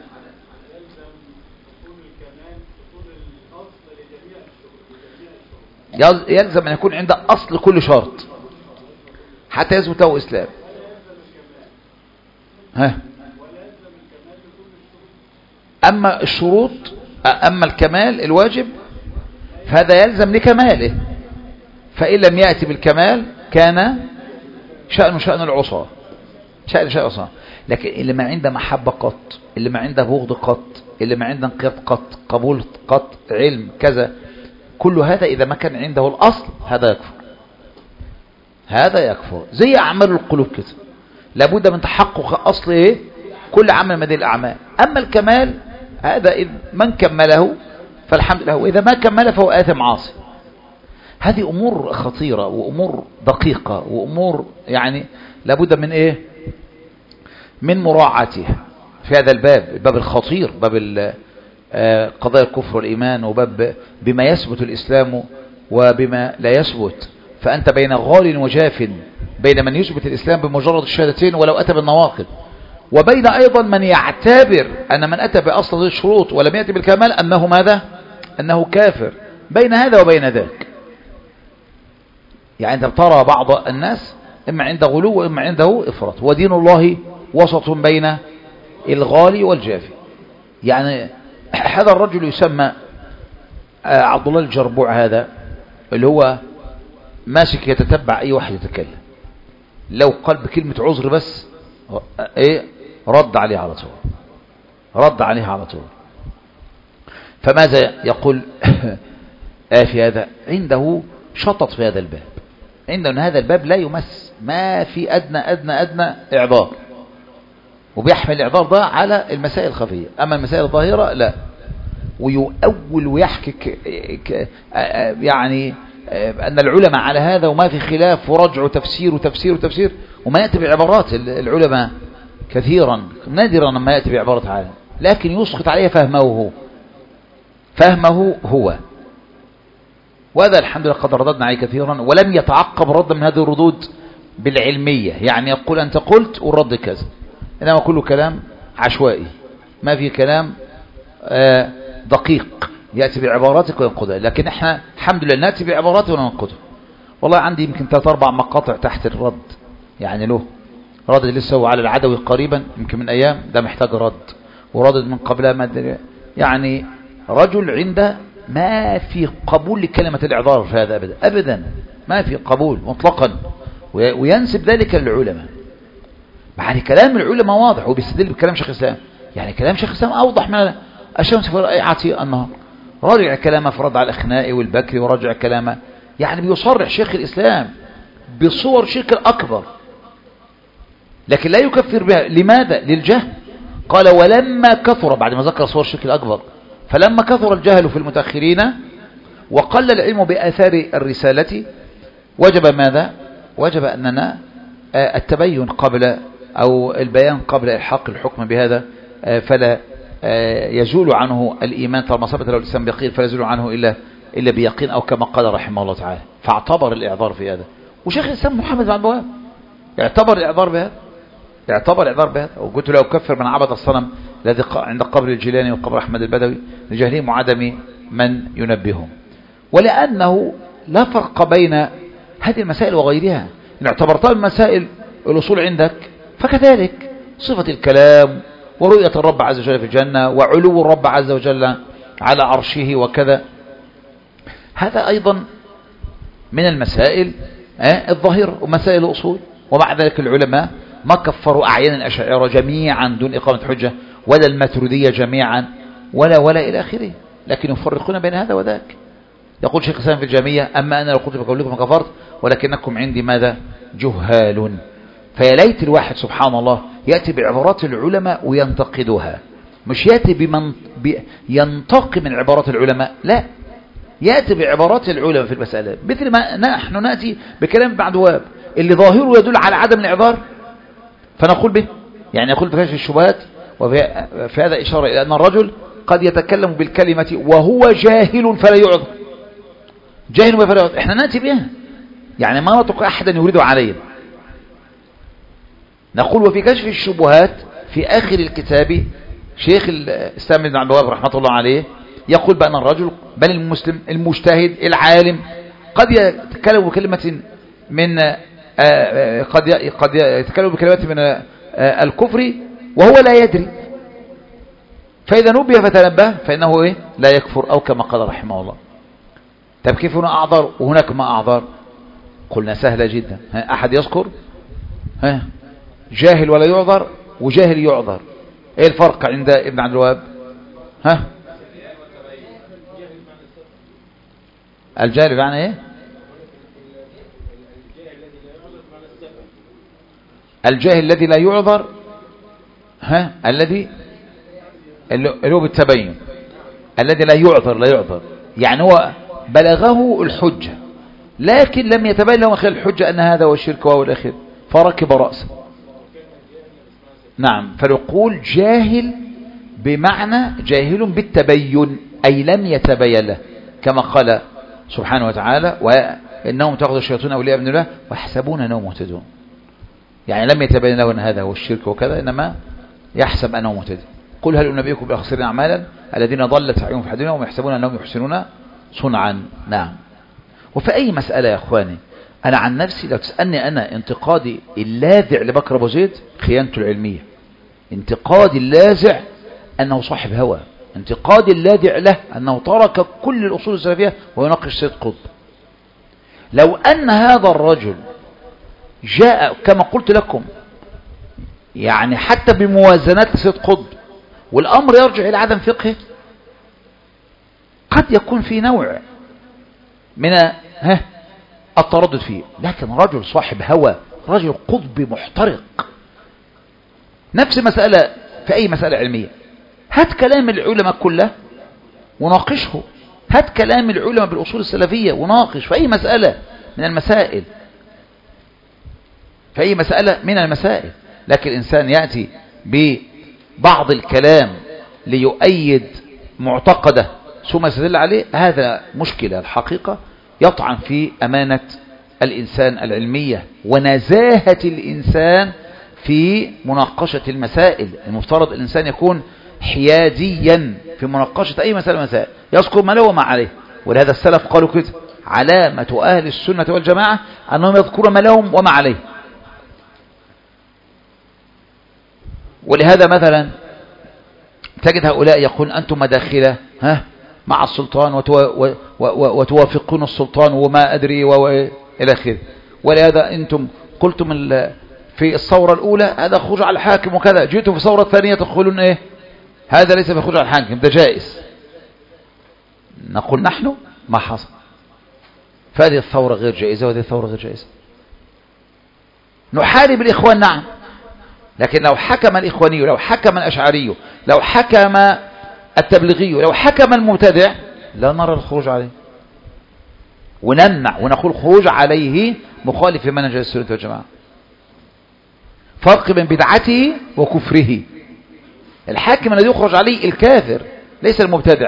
يلزم أن يكون عند أصل كل شرط حتى يثبت له إسلام. ها أما الشروط، أما الكمال الواجب فهذا يلزم لكماله، فإن لم يأتي بالكمال كان شأن شأن العصاة، شأن شأن العصاة. لكن اللي ما عنده محبة قط، اللي ما عنده بغض قط، اللي ما عنده انقياد قط، قبول قط، علم كذا، كل هذا إذا ما كان عنده الأصل هذا يكفر. هذا يكفر. زي أعمال القلوب كده، لابد من تحقق أصل إيه؟ كل عمل من هذه الأعمال. أما الكمال هذا إذ من كمله فالحمد لله، وإذا ما كمل فهو آثم عاصي. هذه أمور خطيرة وأمور دقيقة وأمور يعني لابد من إيه؟ من مراعاتها في هذا الباب، الباب الخطير، باب قضايا الكفر والإيمان، وباب بما يثبت الإسلام وبما لا يثبت. فأنت بين غال وجاف، بين من يثبت الإسلام بمجرد الشهادتين ولو أتى بالنواقض، وبين أيضا من يعتبر أن من أتى بأصل هذه الشروط ولم يأتي بالكمال أنه ماذا؟ أنه كافر. بين هذا وبين ذاك. يعني أنت ترى بعض الناس إما عنده غلو وإما عنده إفراط، ودين الله وسط بين الغالي والجافي. يعني هذا الرجل يسمى عبد الله الجربوع، هذا اللي هو ماسك يتتبع أي واحد يتكلم، لو قال بكلمة عذر بس إيه رد عليه على طول، رد عليه على طول. فماذا يقول في هذا؟ عنده شطط في هذا الباب، عنده أن هذا الباب لا يمس، ما في أدنى أدنى أدنى إعذار، وبيحمل الإعذار ده على المسائل الخفية، أما المسائل الظاهرة لا. ويؤول ويحكي ك... ك... يعني أن العلماء على هذا وما في خلاف، ورجع وتفسير وتفسير وتفسير، وما يأتي بعبارات العلماء كثيرا، نادرا ما يأتي بعبارة عالم، لكن يسقط عليه فهمه هو، فهمه هو. وهذا الحمد لله قد رددنا عليه كثيرا، ولم يتعقب رد من هذه الردود بالعلمية، يعني يقول أنت قلت والرد كذا، إنما كله كلام عشوائي، ما في كلام آه دقيق يأتي بعباراتك وينقضها. لكن احنا الحمد لله نأتي بعباراته وننقضها. والله عندي يمكن ثلاث أربع مقاطع تحت الرد، يعني له رد لسه هو على العدوي قريبا يمكن من أيام، ده محتاج رد، وردد من قبلها ما، يعني رجل عنده ما في قبول لكلمة الإعذار في هذا أبدا أبدا، ما في قبول مطلقا، وينسب ذلك للعلماء. يعني كلام العلماء واضح، وبيستدل بكلام شيخ الإسلام، يعني كلام شيخ الإسلام أوضح من الشمس في رائعة النهار. راجع كلامه في رد على الأخنائي والبكري، وراجع كلامه، يعني بيصرح شيخ الإسلام بصور شرك الأكبر، لكن لا يكفر بها. لماذا؟ للجهل. قال ولما كثر، بعد ما ذكر صور الشرك الأكبر، فلما كثر الجهل في المتأخرين وقل العلم بآثار الرسالة، وجب ماذا؟ وجب أننا التبين قبل أو البيان قبل إلحاق الحكم بهذا، فلا يزول عنه الإيمان، طالما ثبت له الإسلام بيقين فلا يزول عنه إلا إلا بيقين، أو كما قال رحمه الله تعالى. فاعتبر الإعذار في هذا، وشيخ الإسلام محمد بن عبد الوهاب اعتبر الإعذار بهذا، اعتبر الإعذار بهذا. وقلت له يكفر من عبد الصنم الذي عند قبر الجيلاني وقبر أحمد البدوي لجهلهم وعدم من ينبههم، ولأنه لا فرق بين هذه المسائل وغيرها. إن اعتبرتها من مسائل الأصول عندك فكذلك صفة الكلام ورؤية الرب عز وجل في الجنة وعلو الرب عز وجل على عرشه وكذا، هذا أيضا من المسائل الظاهرة ومسائل الأصول. ومع ذلك العلماء ما كفروا أعيان الأشاعرة جميعا دون إقامة حجة، ولا الماتريدية جميعا، ولا ولا إلى آخره، لكن يفرقون بين هذا وذاك. يقول شيخ الإسلام في الجامية أما أنا لو قلت بقولكم كفرت ولكنكم عندي ماذا؟ جهال. فيا ليت الواحد سبحان الله يأتي بعبارات العلماء وينتقدها، مش يأتي بمن بي ينتقي من عبارات العلماء، لا، يأتي بعبارات العلماء في المسألة، مثل ما نحن نأتي بكلام ابن عبد الوهاب اللي ظاهره يدل على عدم الإعذار فنقول به. يعني يقول في كشف الشبهات وفي هذا إشارة إلى أن الرجل قد يتكلم بالكلمة وهو جاهل فلا يعذر، جاهل فلا يعذر، احنا نأتي بها، يعني ما نطق أحدا يريد علينا. نقول وفي كشف الشبهات في آخر الكتاب شيخ الإسلام بن عبد الوهاب رحمة الله عليه يقول بأن الرجل بل المسلم المجتهد العالم قد يتكلم بكلمة من قد قد يتكلم بكلمة من الكفر وهو لا يدري، فإذا نبه فتنبه فإنه إيه؟ لا يكفر، أو كما قال رحمه الله. طب كيف هنا أعذر وهناك ما أعذر؟ قلنا سهلة جدا. أحد يذكر ها جاهل ولا يعذر وجاهل يعذر، ايه الفرق عند ابن عبد الوهاب؟ ها الجاهل بمعنى ايه؟ الجاهل الذي لا يعذر، ها الذي اللي هو بالتبين، الذي لا يعذر لا يعذر يعني هو بلغه الحجة لكن لم يتبين له من خلال الحجة أن هذا هو الشرك وهو الأخير فركب رأسه. نعم، فنقول جاهل بمعنى جاهل بالتبين أي لم يتبين له، كما قال سبحانه وتعالى وإنهم تأخذ الشياطين أولياء من الله ويحسبون أنهم مهتدون، يعني لم يتبين له أن هذا هو الشرك وكذا، إنما يحسب أنه مهتدي. قل هل أنبئكم بالأخسرين أعمالا الذين ضلت سعيهم في الدنيا وهم يحسبون أنهم يحسنون صنعا. نعم. وفي أي مسألة يا أخواني، أنا عن نفسي لو تسألني أنا انتقادي اللاذع لبكر أبو زيد خيانته العلمية، انتقادي اللاذع أنه صاحب هوى، انتقادي اللاذع له أنه ترك كل الأصول السلفية ويناقش سيد قطب. لو أن هذا الرجل جاء كما قلت لكم يعني حتى بموازنات لسيد قطب والأمر يرجع إلى عدم فقهه، قد يكون في نوع من ها التردد فيه، لكن رجل صاحب هوى، رجل قطبي محترق. نفس مسألة في أي مسألة علمية، هات كلام العلماء كله وناقشه، هات كلام العلماء بالأصول السلفية وناقش في أي مسألة من المسائل، في أي مسألة من المسائل. لكن الإنسان يأتي ببعض الكلام ليؤيد معتقده ثم يستدل عليه، هذا مشكلة الحقيقة يطعن في أمانة الإنسان العلمية ونزاهة الإنسان في مناقشة المسائل. المفترض الإنسان يكون حياديا في مناقشة أي مسألة مسائل، يذكر ما له وما عليه. ولهذا السلف قالوا كده، علامة أهل السنة والجماعة أنهم يذكرون ما لهم وما عليه. ولهذا مثلا تجد هؤلاء يقول أنتم مداخلة ها مع السلطان وتو وتوافقون السلطان وما أدري وإلى آخره. ولهذا أنتم قلتم في الثورة الأولى هذا خروج على الحاكم وكذا، جئتوا في الثورة الثانية تقولون إيه هذا ليس بخروج على الحاكم، ده جائز. نقول نحن ما حصل، فهذه الثورة غير جائزة وهذه الثورة غير جائزة. نحارب الإخوان نعم، لكن لو حكم الإخواني، لو حكم الأشعري، لو حكم التبليغي، لو حكم المبتدع لا نرى الخروج عليه ونمنع ونقول خروج عليه مخالف لمنهج السنة والجماعة. فرق بين بدعته وكفره. الحاكم الذي يخرج عليه الكافر ليس المبتدع.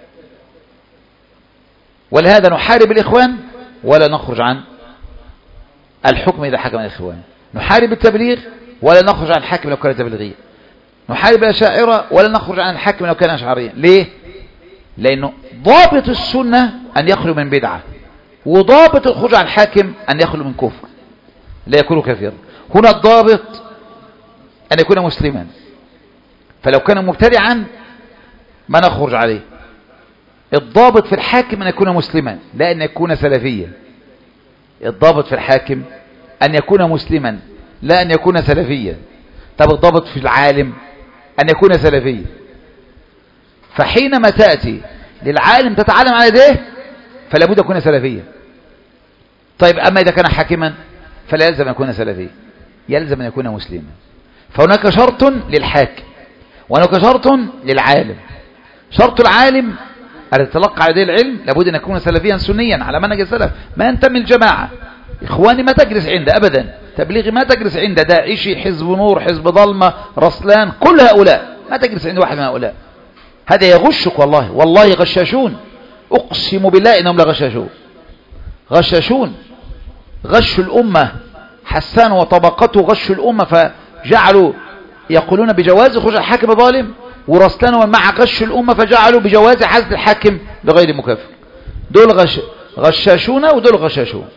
ولهذا نحارب الإخوان ولا نخرج عن الحكم إذا حكم الإخوان، نحارب التبليغ ولا نخرج عن الحاكم لو كان تبليغيا، نحارب الأشاعرة ولا نخرج عن الحاكم لو كان أشعريا. ليه؟ لأنه ضابط السنة أن يخلو من بدعة، وضابط الخروج عن الحاكم أن يخلو من كفر لا يكون كافرا. هنا الضابط أن يكون مسلما، فلو كان مبتدعا ما نخرج عليه. الضابط في الحاكم أن يكون مسلما لا أن يكون سلفيا. الضابط في الحاكم أن يكون مسلما لا أن يكون سلفيا. طب الضابط في العالم أن يكون سلفيا. فحينما تأتي للعالم تتعلم على يديه فلا بد يكون سلفيا. طيب أما إذا كان حاكما فلا يلزم أن يكون سلفيا، يلزم أن يكون مسلما. فهناك شرط للحاكم وهناك شرط للعالم. شرط العالم الذي تلقى على يديه العلم لابد أن يكون سلفيا سنيا على منهج السلف، ما ينتمي الجماعة. إخواني ما تجلس عنده أبدا، تبليغي ما تجلس عنده، داعشي، حزب نور، حزب ظلمة، رسلان، كل هؤلاء ما تجلس عند واحد من هؤلاء. هذا يغشك والله، والله غشاشون، أقسم بالله إنهم لغشاشون، غشاشون، غشوا الأمة. حسان وطبقته غشوا الأمة فجعلوا يقولون بجواز خروج الحاكم ظالم، ورسلان ومع غشوا الأمة فجعلوا بجواز حزب الحاكم بغير مكافئ. دول غش غشاشون ودول غشاشون.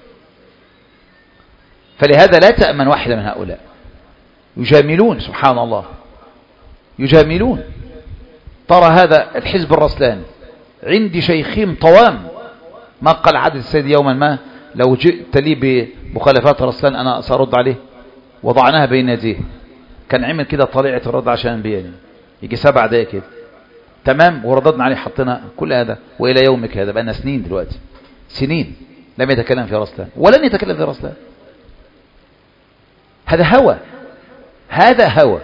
فلهذا لا تأمن واحدة من هؤلاء، يجاملون سبحان الله، يجاملون. ترى هذا الحزب الرسلاني عندي شيخين طوام، ما قال عدد السيد يوما ما لو جئت لي بمخالفات رسلان أنا سأرد عليه، وضعناها بين يديه. كان عمل كده طليعة الرد عشان بيني يجي سبع دقايق كده تمام، ورددنا عليه حطينا كل هذا. وإلى يومك هذا بقى سنين دلوقتي، سنين لم يتكلم في رسلان ولن يتكلم في رسلان. هذا هوى، هذا هوى.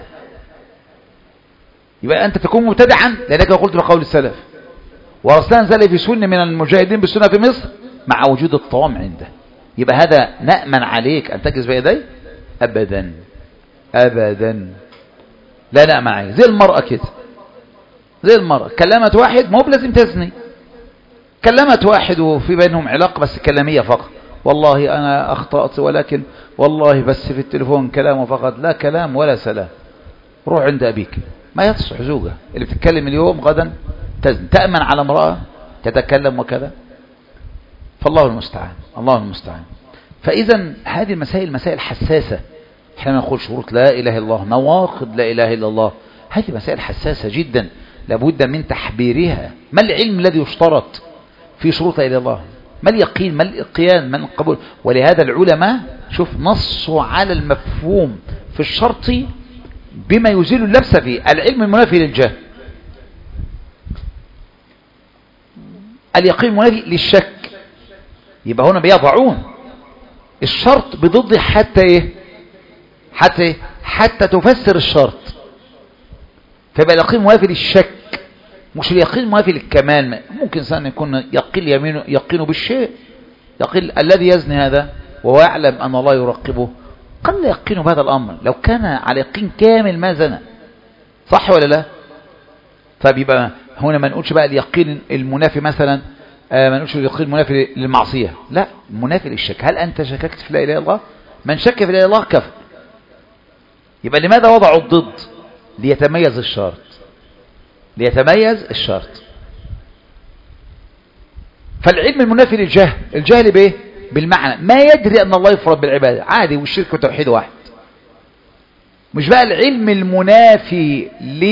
يبقى أنت تكون مبتدعا لأنك قلت بقول السلف، ورسلان زال في سنة من المجاهدين بالسنة في مصر مع وجود الطعام عنده. يبقى هذا نأمن عليك أن تجلس بيدي؟ أبدا أبدا، لا نأمن عليك. زي المرأة كده، زي المرأة كلمت واحد، ما هو لازم تزني، كلمت واحد وفي بينهم علاقة بس كلامية فقط، والله أنا أخطأت ولكن والله بس في التليفون كلامه فقط، لا كلام ولا سلام، روح عند أبيك. ما يصح زوجة اللي بتتكلم اليوم غدا تزن، تأمن على امرأة تتكلم وكذا، فالله المستعان، الله المستعان. فإذا هذه المسائل مسائل حساسة. احنا نقول شروط لا إله إلا الله، نواقض لا إله إلا الله، هذه مسائل حساسة جدا لابد من تحبيرها. ما العلم الذي يشترط في شروط لا إله إلا الله؟ ما اليقين؟ ما الإقيان؟ ما القبول؟ ولهذا العلماء شوف نصوا على المفهوم في الشرط بما يزيل اللبس فيه. العلم المنافي للجهل، اليقين المنافي للشك. يبقى هنا بيضعون الشرط بضده حتى ايه؟ حتى ايه؟ حتى تفسر الشرط. فيبقى اليقين منافي للشك، مش اليقين منافي للكمال. ممكن إنسان يكون يقين يمينه يقينه بالشيء، يقين الذي يزني هذا وهو يعلم أن الله يراقبه قل يقينه بهذا الأمر. لو كان على يقين كامل ما زنى، صح ولا لا؟ فبيبقى هنا ما نقولش بقى اليقين المنافي مثلا، آه ما نقولش اليقين المنافي للمعصية، لا، المنافي للشك. هل أنت شككت في لا إله إلا الله؟ من شك في لا إله إلا الله كفر. يبقى لماذا وضعوا الضد؟ ليتميز الشرط، ليتميز الشرط. فالعلم المنافي للجهل، الجهل بايه؟ بالمعنى، ما يدري ان الله يفرض بالعباده عادي، والشرك والتوحيد واحد. مش بقى العلم المنافي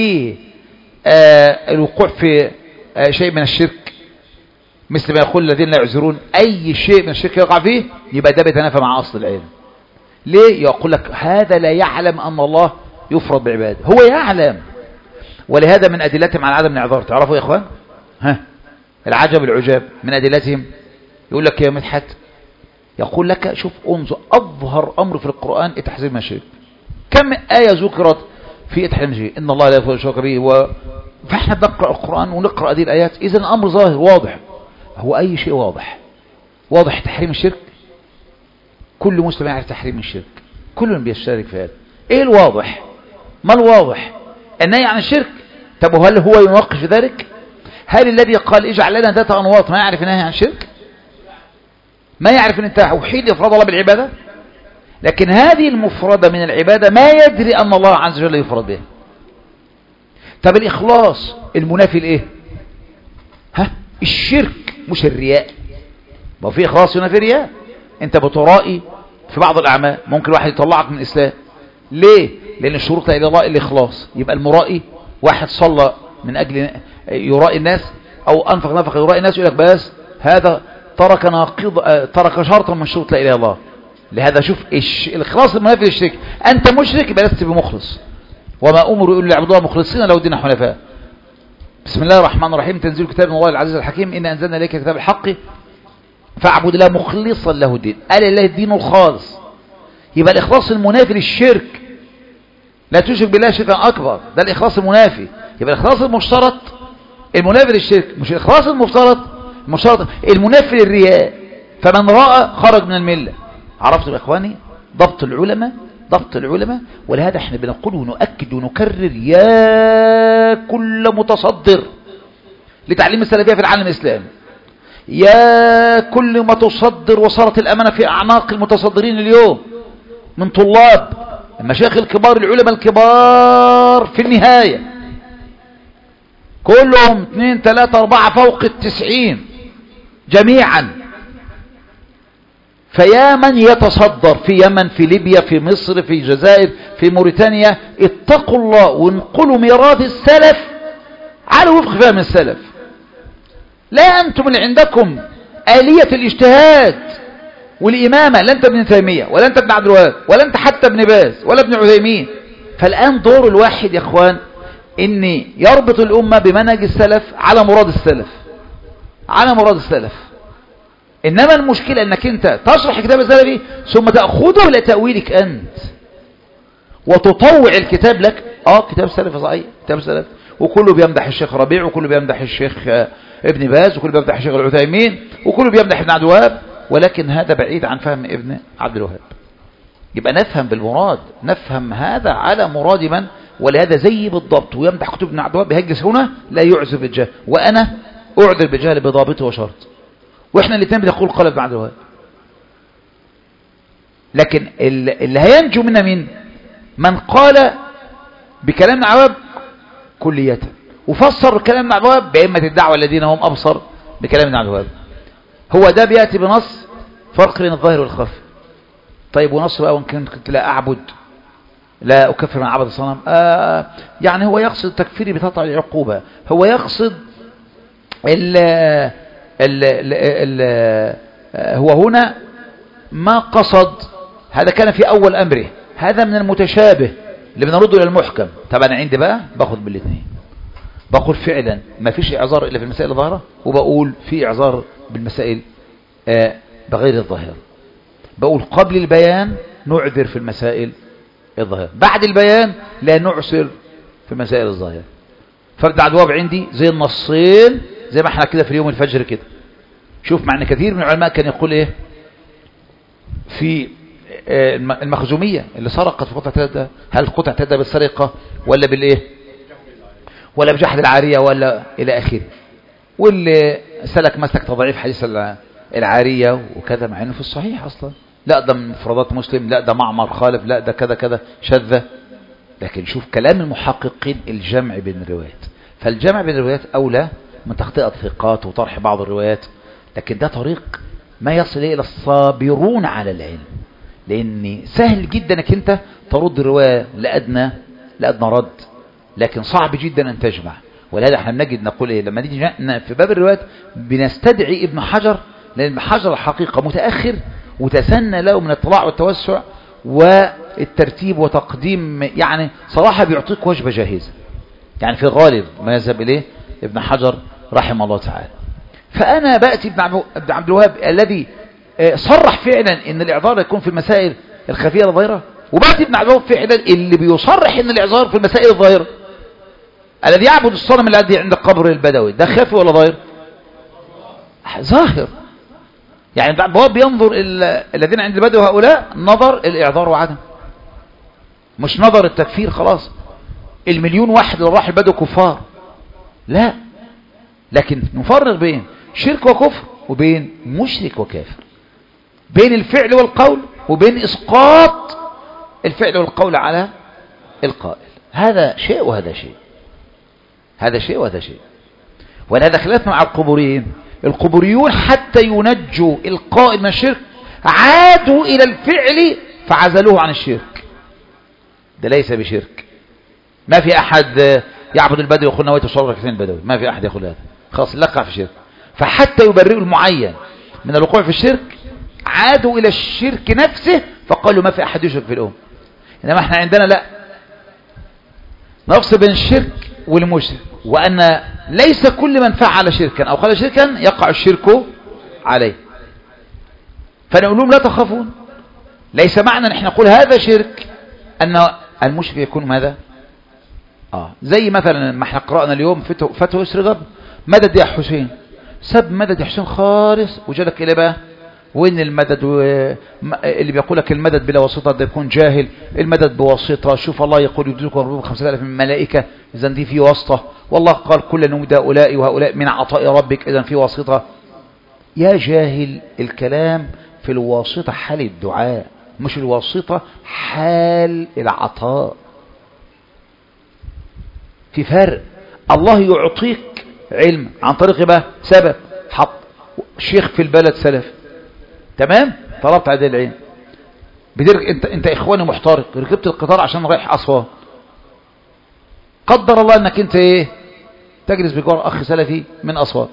للوقوع في آه شيء من الشرك، مثل ما يقول الذين لا يعذرون اي شيء من الشرك يقع فيه يبقى ده بيتنافى مع اصل العلم. ليه؟ يقول لك هذا لا يعلم ان الله يفرض بالعباده، هو يعلم. ولهذا من أدلتهم على عدم الاعذار، تعرفوا يا إخوان؟ ها العجب العجاب من أدلتهم، يقول لك يا مدحت، يقول لك شوف انظر أظهر أمر في القرآن التحذير من الشرك. كم آية ذكرت في تحريم الشرك؟ إن الله لا يغفر الشرك به و... فإحنا بنقرأ القرآن ونقرأ هذه الآيات، إذا الأمر ظاهر واضح. هو أي شيء واضح، واضح تحريم الشرك، كل مسلم يعرف تحريم الشرك، كل بيشترك في هذا. إيه الواضح؟ ما الواضح؟ النهي عن الشرك. طب وهل هو يناقش ذلك؟ هل الذي قال اجعل لنا ذات انواط ما يعرف النهي عن الشرك؟ ما يعرف ان توحيد افراد الله بالعباده؟ لكن هذه المفردة من العبادة ما يدري ان الله عز وجل يفرد به. طب الاخلاص المنافي لايه؟ ها الشرك مش الرياء. ما في اخلاص ينافي الرياء. انت بترائي في بعض الاعمال، ممكن واحد يطلعك من الاسلام. ليه؟ لأن الشروط لا إله إلا الله الإخلاص. يبقى المرائي واحد صلى من أجل يرائي الناس أو أنفق نفق يرائي الناس، يقول لك بس هذا ترك ناقض، ترك شرطا من شروط لا إله إلا الله. لهذا شوف إيش الإخلاص المنافي للشرك. أنت مشرك يبقى لست بمخلص، وما أمروا إلا ليعبدوا الله مخلصين له الدين حنفاء. بسم الله الرحمن الرحيم، تنزيل كتاب من الله العزيز الحكيم، إنا أنزلنا إليك كتاب الحق فاعبد الله مخلصا له الدين، قال لله الدين الخالص. يبقى الإخلاص المنافي للشرك، لا تشرك بالله شركا أكبر، ده الإخلاص المنافي. يبقى الإخلاص المشترط المنافي للشرك، مش الإخلاص المفترض المشترط المنافي للرياء. فمن رأى خرج من الملة. عرفتوا يا إخواني ضبط العلماء؟ ضبط العلماء. ولهذا احنا بنقول ونؤكد ونكرر يا كل متصدر لتعليم السلفية في العالم الإسلامي، يا كل ما تصدر وصارت الأمانة في أعناق المتصدرين اليوم من طلاب المشايخ الكبار العلماء الكبار في النهاية، كلهم اثنين ثلاثة أربعة فوق التسعين جميعا. فيا من يتصدر في يمن، في ليبيا، في مصر، في الجزائر، في موريتانيا، اتقوا الله وانقلوا ميراث السلف على وفق فهم السلف. لا أنتم اللي عندكم آلية الاجتهاد والإمامة، لا أنت ابن تيمية ولا أنت ابن عبد الوهاب ولا أنت حتى ابن باز ولا ابن عثيمين. فالآن دور الواحد يا أخوان إن يربط الأمة بمنهج السلف على مراد السلف، على مراد السلف. إنما المشكلة أنك أنت تشرح كتاب السلفي ثم تأخذه إلى تأويلك أنت. وتطوع الكتاب لك. اه كتاب سلف صحيح، كتاب سلف، وكله بيمدح الشيخ ربيع، وكله بيمدح الشيخ ابن باز، وكله بيمدح الشيخ العثيمين، وكله بيمدح ابن عبد الوهاب، ولكن هذا بعيد عن فهم ابن عبد الوهاب. يبقى نفهم بالمراد، نفهم هذا على مراد من، ولهذا زي بالضبط. ويمدح كتب ابن عبد الوهاب بهجس هنا لا يعذر بالجهل، وانا اعذر بالجهل بضابطه وشرط، واحنا الاثنين بنقول قال ابن عبد الوهاب. لكن اللي هينجو منا مين؟ من قال بكلام ابن عبد الوهاب كلية، وفسر كلام ابن عبد الوهاب بأئمة الدعوة الذين هم أبصر بكلام ابن عبد الوهاب. هو ده بيأتي بنص فرق بين الظاهر والخفي. طيب ونص بقى وان كنت لا أعبد، لا أكفر من عبد الصنم، آه يعني هو يقصد تكفيري بتطع العقوبة، هو يقصد ال ال ال ال هو هنا ما قصد. هذا كان في أول أمره، هذا من المتشابه اللي بنرده إلى المحكم. طب أنا عندي بقى باخد بالاثنين، بقول فعلا ما فيش إعذار إلا في المسائل الظاهرة، وبقول في إعذار بالمسائل آه بغير الظاهرة. بقول قبل البيان نعذر في المسائل الظاهرة، بعد البيان لا نعسر في المسائل الظاهرة. فرد عدواب عندي زي النصين، زي ما احنا كده في اليوم الفجر كده. شوف مع ان كثير من العلماء كان يقول ايه في المخزومية اللي سرقت في قطعة يد، هل قطعة يد بالسرقة ولا بالايه ولا بجحد العارية ولا الى اخره، واللي سلك مسلك تضعيف حديث العارية وكذا، مع انه في الصحيح اصلا، لا ده من مفردات مسلم، لا ده معمر خالف، لا ده كذا كذا شذة. لكن شوف كلام المحققين الجمع بين الروايات، فالجمع بين الروايات اولى من تخطئة الثقات وطرح بعض الروايات، لكن ده طريق ما يصل الى الصابرون على العلم، لان سهل جدا انك انت ترد الرواية لأدنى لأدنى رد، لكن صعب جدا ان تجمع. ولهذا احنا بنجد نقول ايه لما نيجي في باب الروايات بنستدعي ابن حجر، لان ابن حجر الحقيقة متأخر وتسنى له من الطلاع والتوسع والترتيب وتقديم، يعني صراحة بيعطيك وجبة جاهزة، يعني في غالب ما يذهب إليه ابن حجر رحمه الله تعالى. فأنا بأتي ابن عبد الوهاب الذي صرح فعلا ان الإعذار يكون في المسائل الخفية الظاهرة، وبأتي ابن عبد الوهاب فعلا اللي بيصرح ان الإعذار في المسائل الظاهرة. الذي يعبد الصنم الذي عند القبر البدوي ده خفي ولا ظاهر؟ ظاهر. يعني ابن عبد الوهاب بينظر الذين عند البدو هؤلاء نظر الإعذار وعدم، مش نظر التكفير. خلاص المليون واحد اللي راح البدو كفار، لا، لكن نفرق بين شرك وكفر وبين مشرك وكافر، بين الفعل والقول وبين إسقاط الفعل والقول على القائل. هذا شيء وهذا شيء، هذا شيء وهذا شيء. ولهذا خلافنا مع القبوريين، القبوريون حتى ينجوا القائل من الشرك عادوا إلى الفعل فعزلوه عن الشرك. ده ليس بشرك. ما في أحد يعبد البدوي ويقول نويت صلاة ركعتين البدوي، ما في أحد يقول هذا، خلاص لقع في الشرك. فحتى يبرئوا المعين من الوقوع في الشرك عادوا إلى الشرك نفسه فقالوا ما في أحد يشرك في الأم. إنما احنا عندنا لا، نفصل بين الشرك والمشرك، وأن ليس كل من فعل شركا أو قال شركا يقع الشرك عليه. فنقول لهم لا تخافون، ليس معنى نحن نقول هذا شرك أن المشرك يكون ماذا؟ آه زي مثلا ما احنا قرأنا اليوم فتوى يسر غب، مدد يا حسين، سب مدد يا حسين خالص، وجدك إلى بقى وين المدد؟ و... اللي بيقول لك المدد بلا واسطة ده يكون جاهل، المدد بواسطة. شوف الله يقول يدركوا ربهم خمسة آلاف من الملائكة، إذن دي في واسطة، والله قال كل نمد هؤلاء وهؤلاء من عطاء ربك، إذن في واسطة. يا جاهل، الكلام في الواسطة حال الدعاء، مش الواسطة حال العطاء. في فرق. الله يعطيك علم عن طريق بقى سبب، حط شيخ في البلد سلف، تمام، طلبت عدل العلم، بدرك انت انت اخواني محترق، ركبت القطار عشان رايح اسوان، قدر الله انك انت ايه تجلس بجوار اخ سلفي من اسوان،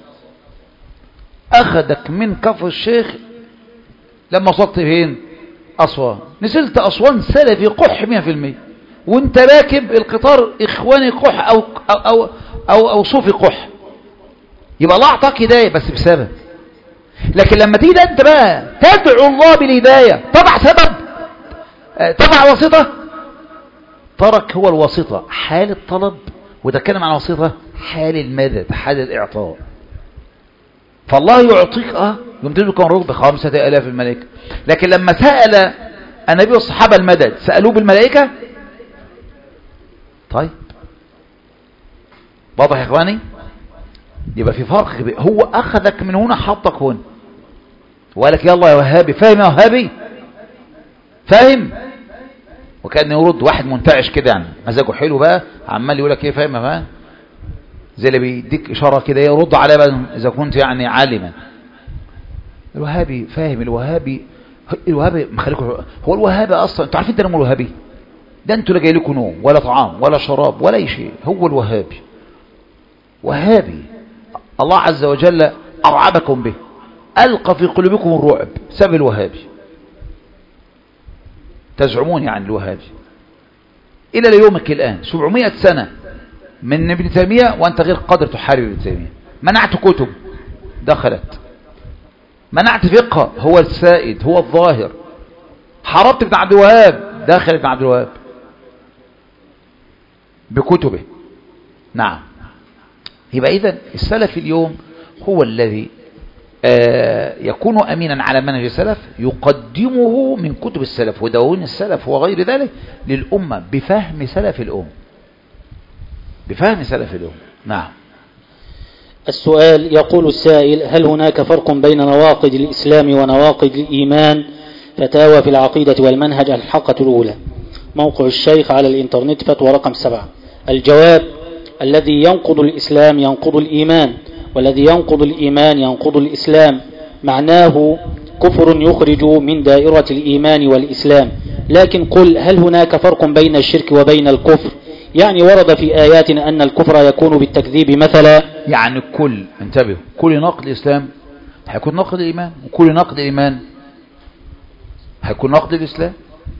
اخذك من كفر الشيخ لما وصلت فين؟ اسوان، نزلت اسوان سلفي قح مية في المية، وانت راكب القطار اخواني قح او او او او, أو صوفي قح، يبقى الله اعطاك هدايه بس بسبب. لكن لما تيجي انت بقى تدعو الله بالهدايه، طبع سبب، طبع واسطه، المشترك هو الواسطة حال الطلب، وتكلم عن واسطة حال المدد حال الإعطاء. فالله يعطيك اه يمددك ونروك بخمسة آلاف الملائكة، لكن لما سأل النبي والصحابة المدد سألوه بالملائكة. طيب واضح يا اخواني؟ يبقى في فرق كبير. هو اخذك من هنا حطك هنا وقالك يلا يا وهابي. فاهم يا وهابي؟ فاهم؟ وكان يرد واحد منتعش كده يعني مزاجه حلو بقى عمال يقول لك ايه فاهم يا فاهم، زي اللي بيديك اشاره كده يرد عليها بقى اذا كنت يعني عالما. الوهابي فاهم؟ الوهابي الوهابي مخليكم هو الوهابي اصلا. انتوا عارفين ده نوم الوهابي ده؟ انتوا لا جاي لكم نوم ولا طعام ولا شراب ولا اي شيء. هو الوهابي وهابي الله عز وجل ارعبكم به، القى في قلوبكم الرعب سبب الوهابي. تزعمون يعني الوهابي الى ليومك الان سبعمائة سنة من ابن تيمية وانت غير قادر تحارب ابن تيمية. منعت كتب دخلت، منعت فقه هو السائد هو الظاهر، حاربت ابن عبد الوهاب داخل ابن عبد الوهاب بكتبه. نعم. يبقى إذن السلف اليوم هو الذي آه يكون أمينا على منهج السلف، يقدمه من كتب السلف ودواوين السلف وغير ذلك للأمة بفهم سلف الأمة، بفهم سلف الأمة. نعم. السؤال يقول السائل: هل هناك فرق بين نواقض الإسلام ونواقض الإيمان؟ فتاوى في العقيدة والمنهج الحلقة الأولى، موقع الشيخ على الإنترنت، فتوى رقم سبعة. الجواب: الذي ينقض الإسلام ينقض الإيمان، والذي ينقض الإيمان ينقض الإسلام، معناه كفر يخرج من دائرة الإيمان والإسلام. لكن قل: هل هناك فرق بين الشرك وبين الكفر؟ يعني ورد في آياتنا أن الكفر يكون بالتكذيب مثلا. يعني كل انتبهوا، كل نقد الإسلام هيكون نقد الإيمان، وكل نقد الإيمان هيكون نقد الإسلام.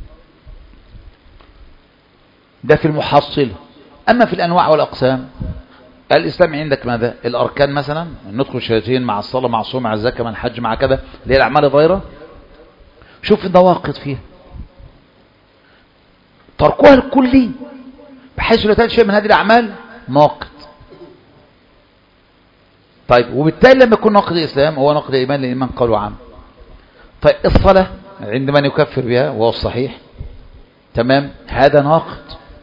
ده في المحصل. أما في الأنواع والأقسام الإسلام عندك ماذا؟ الأركان مثلا ندخل الشياطين مع الصلاة مع الصوم مع الزكاة مع الحج مع كذا اللي هي الأعمال الظاهرة. شوف النواقض فيها تركوها الكلي بحيث لا تجد شيء من هذه الأعمال ناقض. طيب وبالتالي لما يكون ناقض الإسلام هو ناقض الإيمان، للإيمان قالوا عام. طيب الصلاة عندما يكفر بها وهو الصحيح تمام هذا ناقض.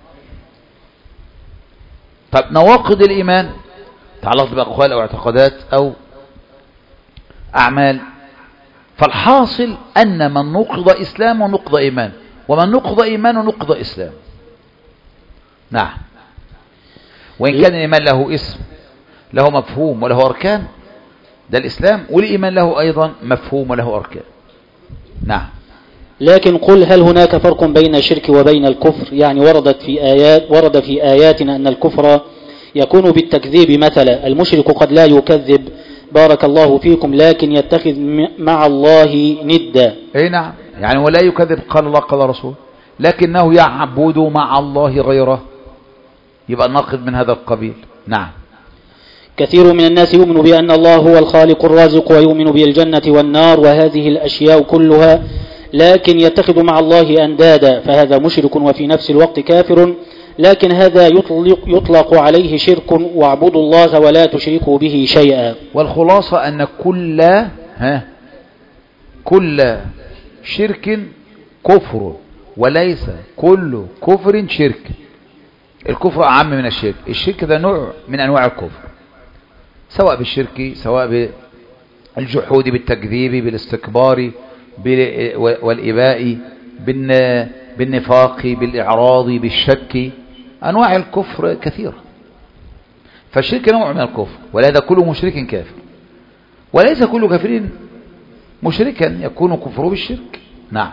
طيب نواقض الإيمان تعلق بأقوال أو اعتقادات أو أعمال. فالحاصل أن من نقض إسلام ونقض إيمان، ومن نقض إيمان ونقض إسلام. نعم. وإن كان الإيمان له اسم له مفهوم وله أركان، ده الإسلام، والإيمان له أيضا مفهوم وله أركان. نعم. لكن قل: هل هناك فرق بين الشرك وبين الكفر؟ يعني وردت في آيات ورد في آياتنا أن الكفر يكون بالتكذيب مثلا. المشرك قد لا يكذب بارك الله فيكم، لكن يتخذ مع الله ندا. اي نعم، يعني ولا يكذب قال الله قال رسول، لكنه يعبد مع الله غيره، يبقى الناقض من هذا القبيل. نعم. كثير من الناس يؤمن بأن الله هو الخالق الرازق، ويؤمن بالجنة والنار وهذه الأشياء كلها، لكن يتخذ مع الله أندادا، فهذا مشرك وفي نفس الوقت كافر. لكن هذا يطلق, يطلق عليه شرك، واعبدوا الله ولا تشركوا به شيئا. والخلاصة أن كل ها كل شرك كفر، وليس كل كفر شرك. الكفر أعم من الشرك. الشرك ده نوع من أنواع الكفر، سواء بالشرك سواء بالجحود بالتكذيب بالاستكبار والإباء بالنفاق بالإعراض بالشك. أنواع الكفر كثيرة، فالشرك نوع من الكفر، ولهذا كل مشرك كافر، وليس كل كافر مشركا يكون كفره بالشرك. نعم.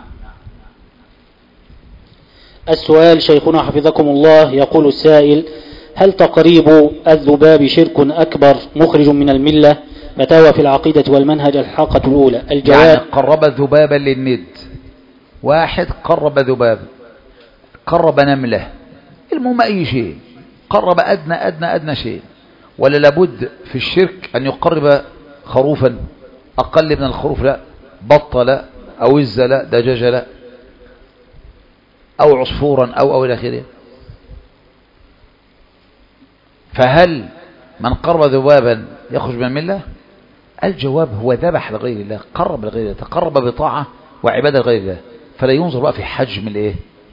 السؤال شيخنا حفظكم الله، يقول السائل: هل تقريب الذباب شرك أكبر مخرج من الملة؟ فتاوى في العقيدة والمنهج الحلقة الأولى. الجواب: يعني قرب ذبابا للند. واحد قرب ذباب، قرب نملة، المهم أي شيء، قرب أدنى أدنى أدنى شيء. ولا لابد في الشرك أن يقرب خروفا أقل من الخروف؟ لا. بطة لا، أو وزة لا، دجاجة لا، أو عصفورا أو أو إلى آخره. فهل من قرب ذبابا يخرج من الملة؟ الجواب هو ذبح لغير الله، قرب لغير الله، تقرب بطاعة وعبادة لغير الله، فلا ينظر بقى في حجم الايه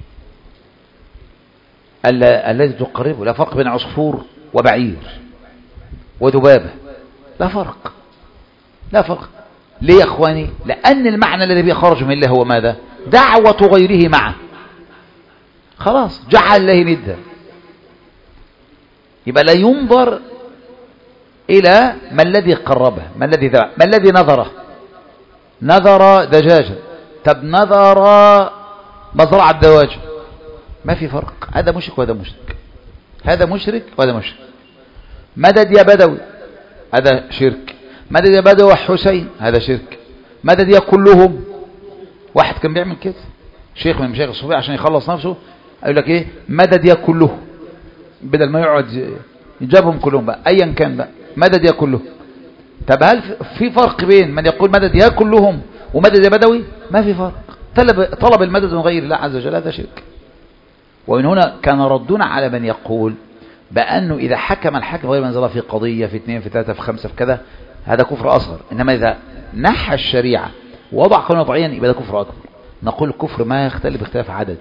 الذي تقربه. لا فرق بين عصفور وبعير وذبابة، لا فرق، لا فرق. ليه يا اخواني؟ لان المعنى الذي بيخرج من الله هو ماذا؟ دعوة غيره معه، خلاص جعل الله ندا. يبقى لا ينظر الى ما الذي قربه، ما الذي ذبح، ما الذي نظره. نظر دجاجة، طب نظر مزرعة دواجن، ما في فرق. هذا مشرك وهذا مشرك، هذا مشرك وهذا مشرك. مدد يا بدوي، هذا شرك. مدد يا بدوي حسين، هذا شرك. مدد يا كلهم. واحد كان بيعمل كده، شيخ من مشايخ الصوفية، عشان يخلص نفسه يقول لك ايه؟ مدد يا كلهم، بدل ما يقعد يجابهم كلهم بقى ايا كان بقى، مدد يا كلهم. طب هل في فرق بين من يقول مدد يا كلهم ومدد يا بدوي؟ ما في فرق. طلب طلب المدد من غير الله عز وجل هذا شرك. ومن هنا كان ردنا على من يقول بأنه إذا حكم الحاكم غير منزله في قضية في اثنين في ثلاثة في خمسة في كذا، هذا كفر أصغر. إنما إذا نحى الشريعة ووضع قانون وضعيا يبقى ده كفر أكبر. نقول الكفر ما يختلف باختلاف عدد.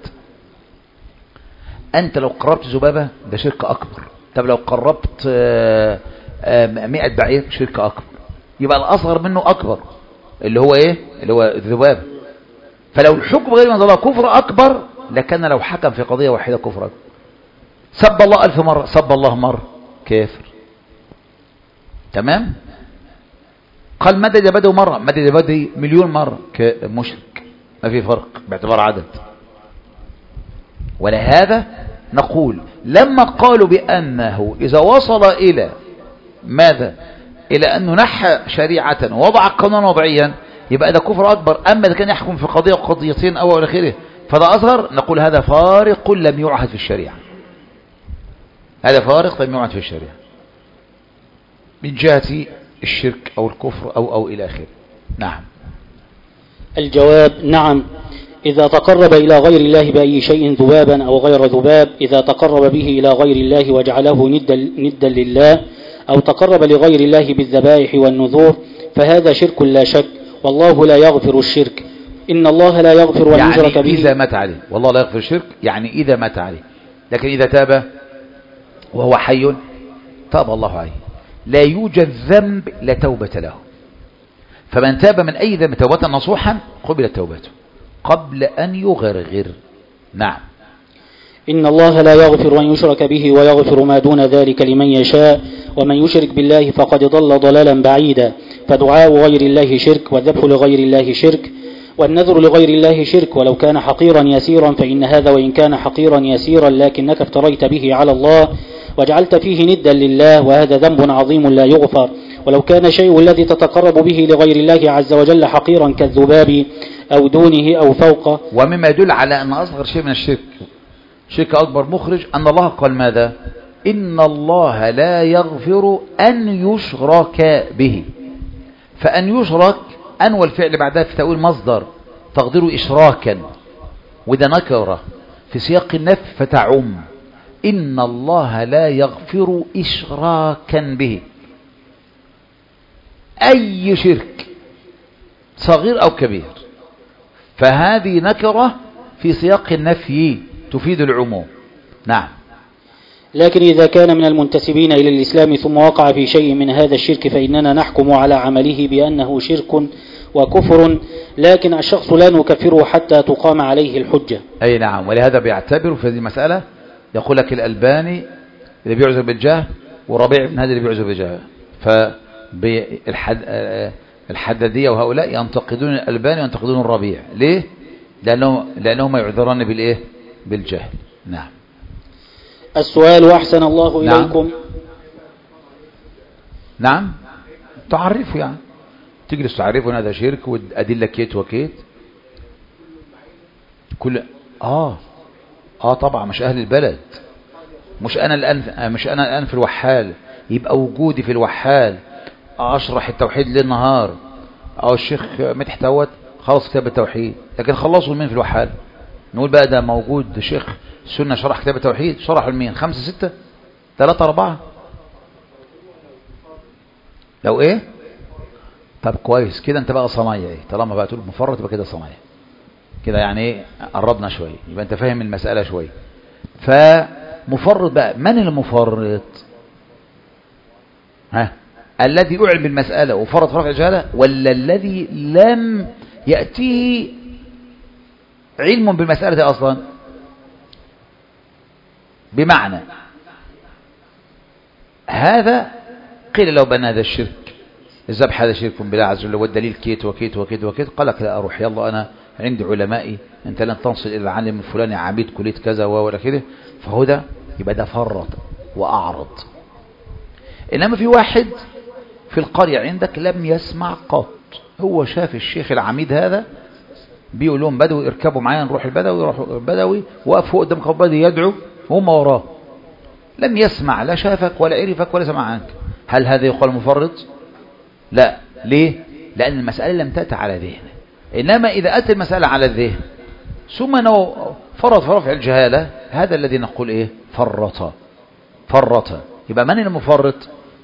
أنت لو قربت ذبابة ده شرك أكبر، طب لو قربت مئة بعير شرك أكبر. يبقى الأصغر منه أكبر اللي هو إيه؟ اللي هو الذبابة. فلو الحكم غير منزله كفر أكبر لكن لو حكم في قضية واحدة كفر أكبر. سب الله ألف مرة، سب الله مرة، كافر. تمام؟ قال مدد يا بدوي مرة، مدد يا بدوي مليون مرة، مشرك. ما في فرق باعتبار عدد. ولهذا نقول لما قالوا بأنه إذا وصل إلى ماذا؟ إلى أنه نحى شريعة ووضع قانونا وضعيا يبقى ده كفر أكبر. أما إذا كان يحكم في قضية وقضيتين أو إلى آخره فده أصغر، نقول هذا فارق لم يعهد في الشريعة، هذا فارق لم يعهد في الشريعة من جهة الشرك أو الكفر أو أو إلى آخره. نعم. الجواب نعم، إذا تقرب إلى غير الله بأي شيء ذبابا أو غير ذباب، إذا تقرب به إلى غير الله وجعله ندا ندا لله، أو تقرب لغير الله بالذبائح والنذور، فهذا شرك لا شك، والله لا يغفر الشرك. إن الله لا يغفر أن يشرك يعني به. إذا مات عليه، والله لا يغفر الشرك يعني إذا مات عليه، لكن إذا تاب وهو حي تاب الله عليه. لا يوجد ذنب لا توبة له، فمن تاب من أي ذنب توبة نصوحا قبلت توبته قبل أن يغرغر. نعم. إن الله لا يغفر أن يشرك به ويغفر ما دون ذلك لمن يشاء، ومن يشرك بالله فقد ضل ضلالا بعيدا. فدعاء غير الله شرك، والذبح لغير الله شرك، والنذر لغير الله شرك، ولو كان حقيرا يسيرا فإن هذا وإن كان حقيرا يسيرا لكنك افتريت به على الله وجعلت فيه ندا لله، وهذا ذنب عظيم لا يغفر. ولو كان شيء الذي تتقرب به لغير الله عز وجل حقيرا كالذباب أو دونه أو فوقه. ومما يدل على أن أصغر شيء من الشرك شرك أكبر مخرج أن الله قال ماذا؟ إن الله لا يغفر أن يشرك به. فأن يشرك أن والفعل بعدها في تأويل مصدر تقديره إشراكا، وده نكرة في سياق النفي فتعم. إن الله لا يغفر إشراكا به، أي شرك صغير أو كبير، فهذه نكرة في سياق النفي تفيد العموم. نعم. لكن إذا كان من المنتسبين إلى الإسلام ثم وقع في شيء من هذا الشرك فإننا نحكم على عمله بأنه شرك وكفر، لكن الشخص لا نكفره حتى تقام عليه الحجة. أي نعم. ولهذا بيعتبر في هذه المسألة يقول لك الألباني اللي بيعذر بالجاه وربيع بن هادي اللي بيعذر بالجاه، فالحدادية وهؤلاء ينتقدون الألباني وينتقدون الربيع. ليه؟ لأنه لأنهما يعذران بالإيه؟ بالجهل. نعم. السؤال وأحسن الله نعم. إليكم. نعم. تعرفوا يعني تجلس تعرفوا هذا شرك وأدلة كيت وكيت كل آه آه طبعا مش أهل البلد، مش أنا الآن مش أنا الآن في الوحال يبقى وجودي في الوحال أشرح التوحيد ليل نهار، أو الشيخ مدح توت خلص كتاب التوحيد، لكن خلصوا المين في الوحال نقول بقى ده موجود شيخ السنة شرح كتاب التوحيد، شرحوا المين خمسة ستة ثلاثة أربعة لو ايه؟ طب كويس كده، انت بقى صنايعي طالما بقى تقول مفرط يبقى كده صنايعي كده، يعني ايه قربنا شويه، يبقى انت فاهم المساله شويه. فمفرط بقى، من المفرط؟ ها، الذي أعلم بالمسألة وفرط في رفع الجهالة، ولا الذي لم يأتيه علم بالمسألة أصلا؟ بمعنى هذا قيل لو بان هذا الشرك الذبح هذا شرك بالله عز وجل، والدليل كيت وكيت وكيت وكيت، قال لك لا أروح، يلا أنا عندي علمائي، أنت لن تصل إلى العالم الفلاني عميد كلية كذا ولا كده، فهو ده يبقى ده فرط وأعرض. إنما في واحد في القرية عندك لم يسمع قط، هو شاف الشيخ العميد هذا بيقول لهم بدوي اركبوا معايا نروح البدوي، يروحوا البدوي، وقف فوق قدام قبادي يدعو وهم وراه، لم يسمع، لا شافك ولا عرفك ولا سمع عنك، هل هذا يقال مفرط؟ لا. ليه؟ لأن المسألة لم تأتي على ذهنه. إنما إذا أتى المسألة على الذهن ثم أنه فرط في رفع الجهالة، هذا الذي نقول إيه؟ فرط. فرط. يبقى من المفرط؟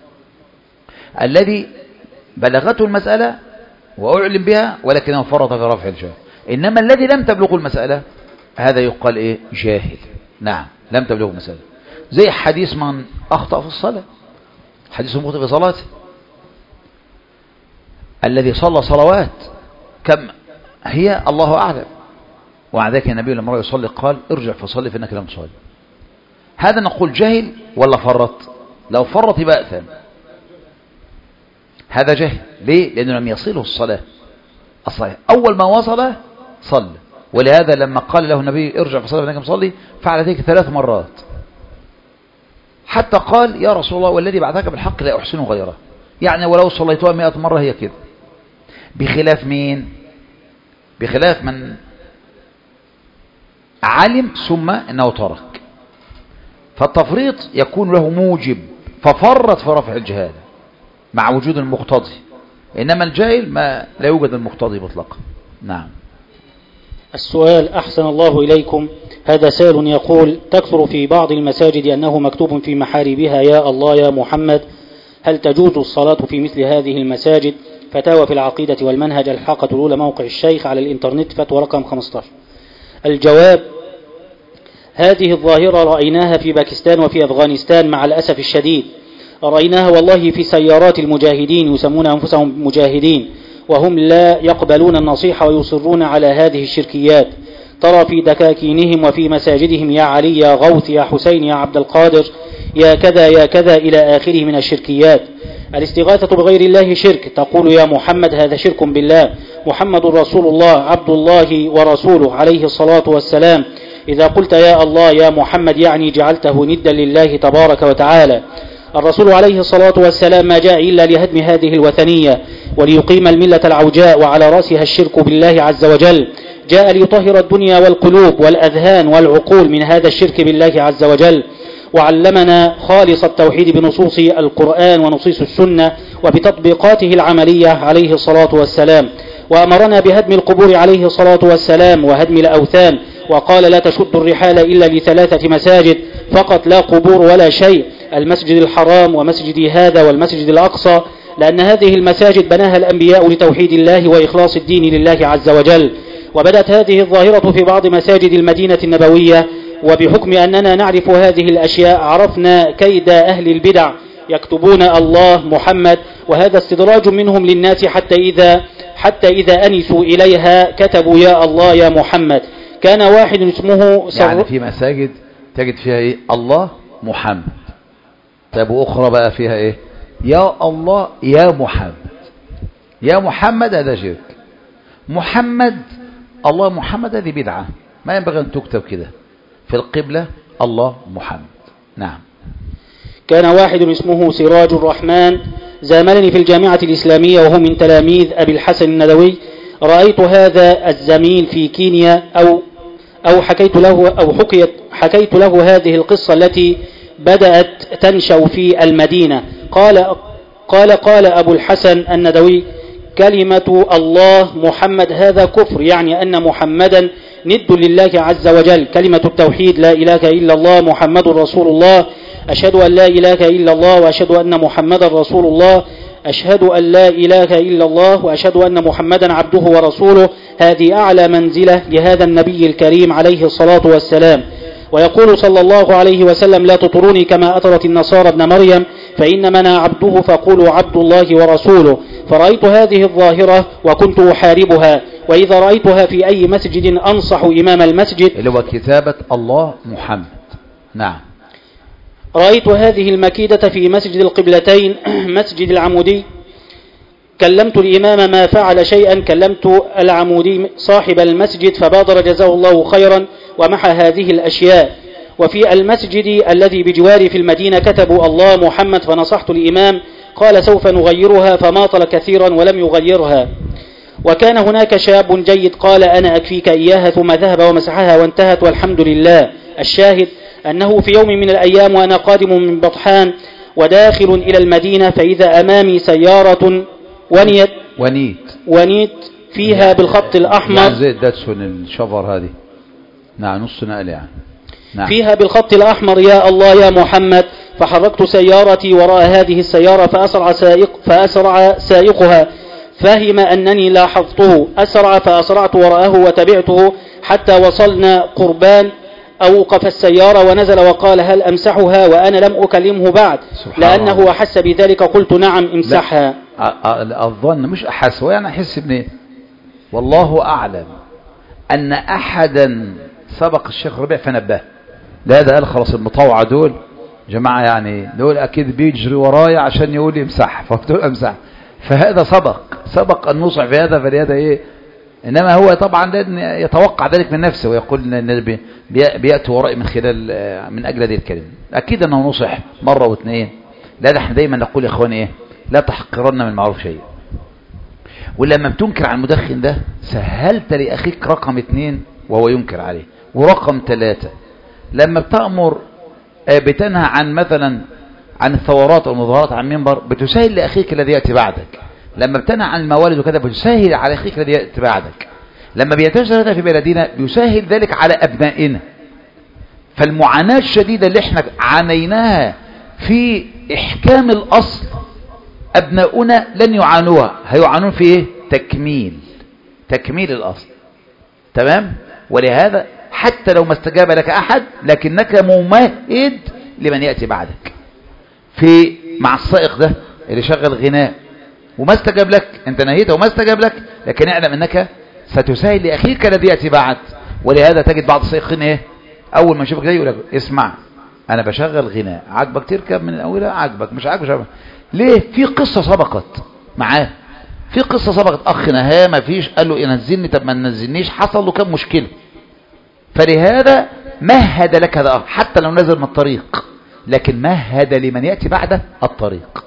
الذي بلغته المسألة وأعلم بها ولكنه فرط في رفع الجهالة. إنما الذي لم تبلغه المسألة هذا يقال إيه؟ جاهل. نعم، لم تبلغه المسألة. زي حديث من أخطأ في الصلاة، حديث مخطئ في صلاته، الذي صلى صلوات كم هي الله أعلم، وعن ذلك النبي لما رأى يصلي قال ارجع فصلي فإنك لم تصلي. هذا نقول جاهل ولا فرط؟ لو فرط يبقى أثم، هذا جاهل. ليه؟ لأنه لم يصله الصلاة الصحيح، أول ما وصله صلى، ولهذا لما قال له النبي ارجع فصلي فإنك لم تصلي فعل ذلك ثلاث مرات، حتى قال يا رسول الله والذي بعثك بالحق لا أحسن غيره، يعني ولو صليتها مئة مرة هي كده. بخلاف مين؟ بخلاف من علم ثم انه ترك، فالتفريط يكون له موجب ففرط في رفع الجهالة مع وجود المقتضي، انما الجاهل ما لا يوجد المقتضي مطلقا. نعم. السؤال أحسن الله إليكم، هذا سائل يقول تكثر في بعض المساجد أنه مكتوب في محاريبها يا الله يا محمد، هل تجوز الصلاة في مثل هذه المساجد؟ فتاوى في العقيدة والمنهج الحلقة الأولى موقع الشيخ على الإنترنت فتوى رقم خمسة عشر. الجواب: هذه الظاهرة رأيناها في باكستان وفي أفغانستان مع الأسف الشديد، رأيناها والله في سيارات المجاهدين يسمون أنفسهم مجاهدين وهم لا يقبلون النصيحة ويصرون على هذه الشركيات، ترى في دكاكينهم وفي مساجدهم يا علي يا غوث يا حسين يا عبد القادر يا كذا يا كذا إلى آخره من الشركيات. الاستغاثة بغير الله شرك، تقول يا محمد هذا شرك بالله، محمد رسول الله عبد الله ورسوله عليه الصلاة والسلام، إذا قلت يا الله يا محمد يعني جعلته ندا لله تبارك وتعالى. الرسول عليه الصلاة والسلام ما جاء إلا لهدم هذه الوثنية وليقيم الملة العوجاء وعلى رأسها الشرك بالله عز وجل، جاء ليطهر الدنيا والقلوب والأذهان والعقول من هذا الشرك بالله عز وجل، وعلمنا خالص التوحيد بنصوص القرآن ونصوص السنة وبتطبيقاته العملية عليه الصلاة والسلام، وأمرنا بهدم القبور عليه الصلاة والسلام وهدم الأوثان، وقال لا تشد الرحال إلا لثلاثة مساجد فقط لا قبور ولا شيء، المسجد الحرام ومسجد هذا والمسجد الأقصى، لأن هذه المساجد بناها الأنبياء لتوحيد الله وإخلاص الدين لله عز وجل. وبدأت هذه الظاهرة في بعض مساجد المدينة النبوية، وبحكم أننا نعرف هذه الأشياء عرفنا كيد أهل البدع، يكتبون الله محمد، وهذا استدراج منهم للناس حتى إذا حتى إذا أنسوا إليها كتبوا يا الله يا محمد. كان واحد اسمه سر... يعني في مساجد تجد فيها إيه؟ الله محمد. طيب وأخرى بقى فيها إيه؟ يا الله يا محمد. يا محمد هذا شرك. محمد الله محمد هذه بدعة، ما ينبغي أن تكتب كده في القبلة الله محمد. نعم. كان واحد اسمه سراج الرحمن زاملني في الجامعة الإسلامية وهو من تلاميذ أبي الحسن الندوي، رأيت هذا الزميل في كينيا أو أو حكيت له أو حكيت حكيت له هذه القصة التي بدأت تنشأ في المدينة. قال قال قال أبو الحسن الندوي كلمة الله محمد هذا كفر، يعني أن محمدا ند لله عز وجل، كلمة التوحيد لا إله إلا الله محمد رسول الله، أشهد أن لا إله إلا الله وأشهد أن محمدا رسول الله، أشهد أن لا إله إلا الله وأشهد أن محمدا عبده ورسوله. هذه أعلى منزلة لهذا النبي الكريم عليه الصلاة والسلام. ويقول صلى الله عليه وسلم: لا تطروني كما أطرت النصارى ابن مريم، فإنما أنا عبده فقولوا عبد الله ورسوله. فرأيت هذه الظاهرة وكنت أحاربها، وإذا رأيتها في أي مسجد أنصح إمام المسجد، اللي هو كتابة الله محمد. نعم. رأيت هذه المكيدة في مسجد القبلتين مسجد العمودي. كلمت الإمام ما فعل شيئا، كلمت العمودي صاحب المسجد فبادر جزاه الله خيرا ومحى هذه الأشياء. وفي المسجد الذي بجواري في المدينة كتبوا الله محمد، فنصحت الإمام قال سوف نغيرها، فماطل كثيرا ولم يغيرها. وكان هناك شاب جيد قال أنا أكفيك إياها، ثم ذهب ومسحها وانتهت والحمد لله. الشاهد أنه في يوم من الأيام وأنا قادم من بطحان وداخل إلى المدينة، فإذا أمامي سيارة ونيت ونيت ونيت فيها بالخط الأحمر، يعني زي داتسون الشفر هذه. نعم، نص نقل يعني. نعم. فيها بالخط الأحمر يا الله يا محمد. فحركت سيارتي وراء هذه السيارة، فأسرع سائق فأسرع سائقها، فهم أنني لاحظته، أسرع فأسرعت وراءه وتبعته حتى وصلنا قربان. أوقف السيارة ونزل وقال هل أمسحها، وأنا لم أكلمه بعد لأنه أحس بذلك. قلت نعم امسحها. الظن مش أحس، ويعني أحس بني والله أعلم أن أحدا سبق الشيخ ربيع فنبه. لا ده قال خلاص المطوعة دول جماعة يعني دول أكيد بيجري ورايا عشان يقول لي امسح، فقلت له امسح. فهذا سبق سبق النصح في هذا، فلهذا إيه. إنما هو طبعا يتوقع ذلك من نفسه ويقول إن بيأتي ورائي من خلال من أجل هذه الكلمة. أكيد أنه نصح مرة واثنين. لا ده احنا دايما نقول يا إخواني إيه، لا تحقرن من المعروف شيء. ولما بتنكر على المدخن ده سهلت لأخيك رقم اثنين وهو ينكر عليه، ورقم ثلاثة لما بتأمر بتنهى عن مثلا عن الثورات والمظاهرات عن المنبر بتسهل لأخيك الذي يأتي بعدك. لما بتنهى عن الموالد وكذا بتسهل على أخيك الذي يأتي بعدك. لما بيتجر هذا في بلدنا بيسهل ذلك على أبنائنا. فالمعاناة الشديدة اللي احنا عانيناها في إحكام الأصل أبناؤنا لن يعانوها، هيعانون في إيه؟ تكميل تكميل الأصل. تمام. ولهذا حتى لو ما استجاب لك أحد لكنك ممهد لمن يأتي بعدك. في مع السائق ده اللي شغل غناء وما استجاب لك، انت نهيته وما استجاب لك، لكن اعلم انك ستسهل لأخيك الذي يأتي بعد. ولهذا تجد بعض السائقين ايه، اول ما يشوفك جاي يقول لك اسمع انا بشغل غناء، عاجبك تركب من الاولى، عاجبك مش عاجبك مش عاجبك. ليه؟ في قصة سبقت معاه، في قصة سبقت. اخ نهاه ما فيش، قال له ينزلني، طب ما ننزلنيش، حصل له كم مشكلة. فلهذا مهد لك هذا حتى لو نزل من الطريق، لكن مهد لمن يأتي بعده الطريق،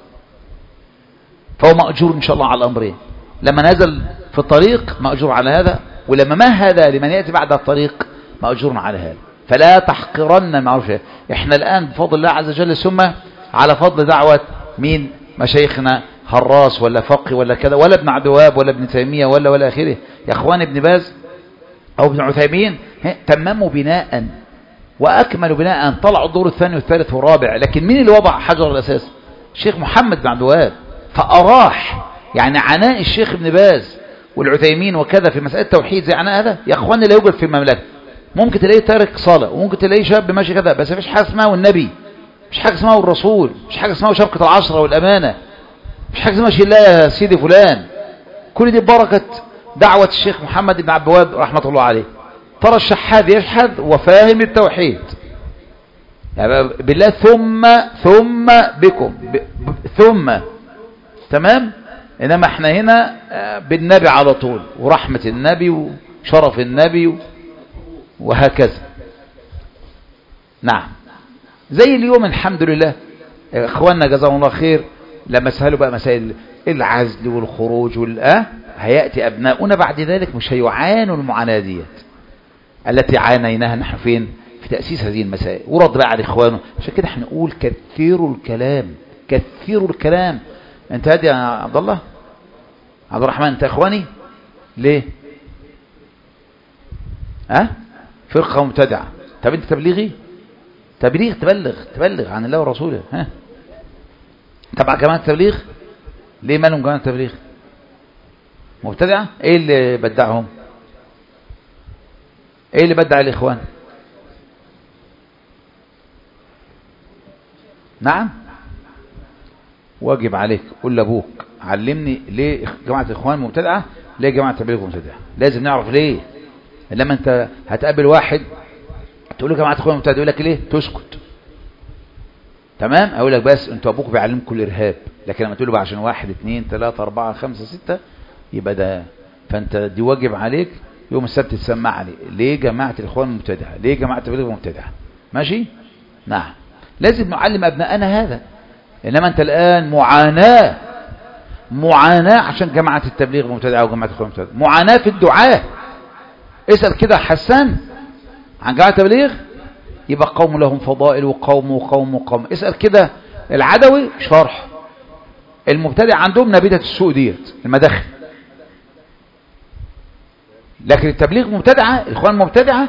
فهو مأجور إن شاء الله على الأمرين. لما نزل في الطريق مأجور على هذا، ولما مهد لمن يأتي بعد الطريق مأجور على هذا. فلا تحقرن معروف شيء. احنا الآن بفضل الله عز وجل ثم على فضل دعوة مين مشايخنا هراس ولا فقي ولا كذا ولا ابن عبد الوهاب ولا ابن تيمية ولا ولا آخره، يا اخوان ابن باز أو ابن عثيمين تمموا بناء وأكملوا بناء، طلعوا الدور الثاني والثالث والرابع. لكن مين اللي وضع حجر الأساس؟ الشيخ محمد بن عبد الوهاب. فأراح يعني عناء الشيخ ابن باز والعثيمين وكذا في مسألة التوحيد زي عناء هذا يا اخواني لا يوجد في المملكة. ممكن تلاقيه تارك صلاة وممكن تلاقيه شاب ماشي كذا، بس مفيش حاجة اسمها والنبي، مش حاجة اسمها الرسول، مش حاجة اسمها شبكة العشرة والأمانة، مش حاجة اسمها شيء لا يا سيدي فلان. كل دي بركة دعوة الشيخ محمد بن عبد الوهاب رحمة الله عليه. ترى الشحاذ يشحذ وفاهم التوحيد يعني بالله ثم ثم بكم ب... ب... ثم تمام. إنما احنا هنا بالنبي على طول ورحمة النبي وشرف النبي وهكذا. نعم. زي اليوم الحمد لله اخواننا جزاهم الله خير لما سهلوا بقى مسائل العزل والخروج والآه، هيأتي أبناؤنا بعد ذلك مش هيعانوا المعاناة ديت التي عانيناها نحن فين في تأسيس هذه المسائل. ورد بقى على إخوانه. عشان كده احنا نقول كثيروا الكلام كثيروا الكلام. انت هادي يا عبد الله عبد الرحمن، انت اخواني ليه ها أه؟ فرقة مبتدعة. طب انت تبليغي تبليغ تبلغ تبلغ عن الله ورسوله. ها تبع جماعة التبليغ ليه مالهم جماعة التبليغ؟ مبتدعة؟ ايه اللي بدعهم؟ ايه اللي بدع الاخوان؟ نعم، واجب عليك قول لابوك علمني ليه جماعة الاخوان مبتدعة، ليه جماعة التبليغ مبتدعة. لازم نعرف ليه. لما انت هتقابل واحد تقول له جماعة الاخوان مبتدعة يقول لك ليه، تسكت. تمام، اقول لك بس انتوا ابوك بيعلمكم الارهاب، لكن لما تقول له بقى عشان واحد اثنين ثلاثة اربعة خمسة ستة يبقى ده، فانت دي واجب عليك يوم السبت تسمع عليه ليه جماعة الاخوان مبتدعة، ليه جماعة التبليغ مبتدعة. ماشي؟ نعم، لازم نعلم ابنائنا هذا. انما انت الان معاناة معاناة عشان جماعة التبليغ مبتدعة وجماعة الاخوان مبتدعة، معاناة في الدعاء. اسأل كده حسان عن جماعة التبليغ يبقى قوم لهم فضائل وقوم وقوم وقوم. اسأل كده العدوي شرح المبتدع عندهم نبيذة السوق ديت المداخل، لكن التبليغ مبتدعة، الاخوان مبتدعة.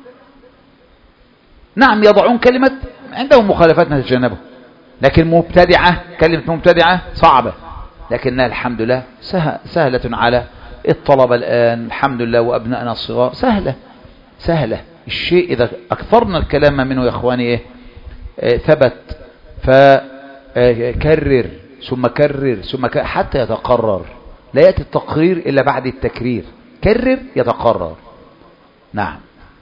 نعم يضعون كلمة عندهم مخالفات نتجنبها، لكن مبتدعة كلمة مبتدعة صعبة، لكنها الحمد لله سهلة على الطلبة الآن الحمد لله وأبنائنا الصغار، سهلة سهلة. الشيء إذا أكثرنا الكلام منه يا إخواني إيه؟ آه ثبت، فكرر ثم كرر ثم كرر حتى يتقرر. لا يأتي التقرير إلا بعد التكرير، كرر يتقرر. نعم.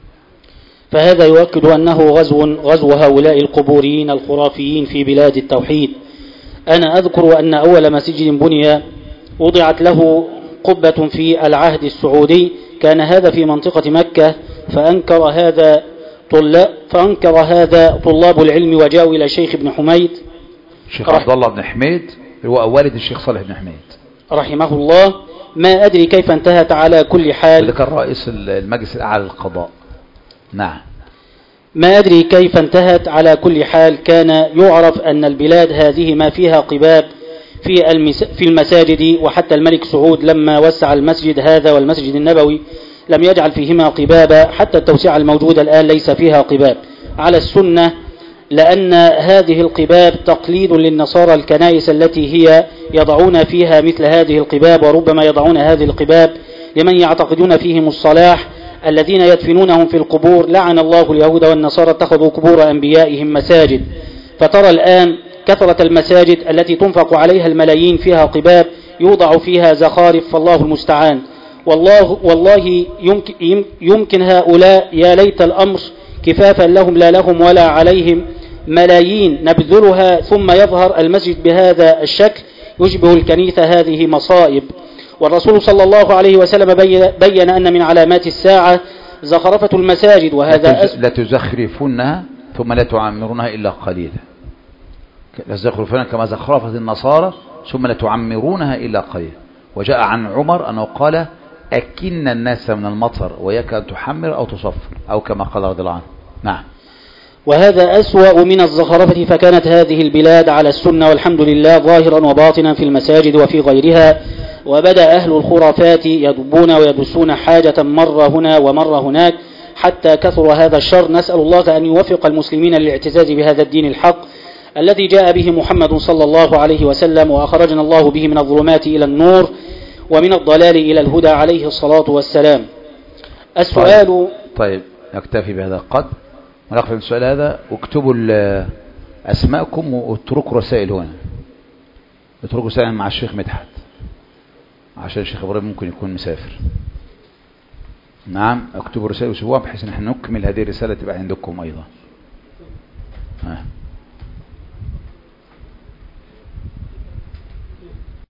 فهذا يؤكد أنه غزو غزو هؤلاء القبوريين الخرافيين في بلاد التوحيد. أنا أذكر أن أول مسجد بني وضعت له قبة في العهد السعودي، كان هذا في منطقة مكة، فأنكر هذا طلاب فأنكر هذا طلاب العلم وجاءوا إلى الشيخ ابن حميد الشيخ عبد الله بن حميد هو والد الشيخ صالح بن حميد رحمه الله. ما أدري كيف انتهت على كل حال. ذكر رئيس المجلس الأعلى للقضاء. نعم. ما أدري كيف انتهت على كل حال. كان يعرف أن البلاد هذه ما فيها قباب في المس... في المساجد، وحتى الملك سعود لما وسع المسجد هذا والمسجد النبوي لم يجعل فيهما قبابا، حتى التوسعة الموجودة الآن ليس فيها قباب على السنة، لأن هذه القباب تقليد للنصارى الكنائس التي هي يضعون فيها مثل هذه القباب، وربما يضعون هذه القباب لمن يعتقدون فيهم الصلاح الذين يدفنونهم في القبور. لعن الله اليهود والنصارى اتخذوا قبور أنبيائهم مساجد. فترى الآن كثرة المساجد التي تنفق عليها الملايين فيها قباب يوضع فيها زخارف، فالله المستعان. والله والله يمكن, يمكن هؤلاء يا ليت الأمر كفافا لهم لا لهم ولا عليهم، ملايين نبذلها ثم يظهر المسجد بهذا الشكل يشبه الكنيسة. هذه مصائب. والرسول صلى الله عليه وسلم بين أن من علامات الساعة زخرفة المساجد، وهذا لا تزخرفونها ثم لا تعمرونها إلا قليلا. لا تزخرفونها كما زخرفت النصارى ثم لا تعمرونها إلا قليلا. وجاء عن عمر أنه قال أكن الناس من المطر وياك أن تحمر أو تصفر، أو كما قال رضي الله عنه. نعم. وهذا أسوأ من الزخرفة. فكانت هذه البلاد على السنة والحمد لله ظاهرا وباطنا في المساجد وفي غيرها، وبدأ أهل الخرافات يدبون ويدسون حاجة مرة هنا ومرة هناك حتى كثر هذا الشر. نسأل الله أن يوفق المسلمين للاعتزاز بهذا الدين الحق الذي جاء به محمد صلى الله عليه وسلم، وأخرجنا الله به من الظلمات إلى النور ومن الضلال إلى الهدى عليه الصلاة والسلام. السؤال طيب, طيب. نكتفي بهذا القدر ونقفل السؤال هذا، واكتبوا أسماءكم واتركوا رسائل هنا، اتركوا رسائل مع الشيخ مدحت عشان الشيخ إبراهيم ممكن يكون مسافر. نعم، اكتبوا رسائل وسيبوها بحيث ان احنا نكمل هذه الرسالة تبقى عندكم أيضا.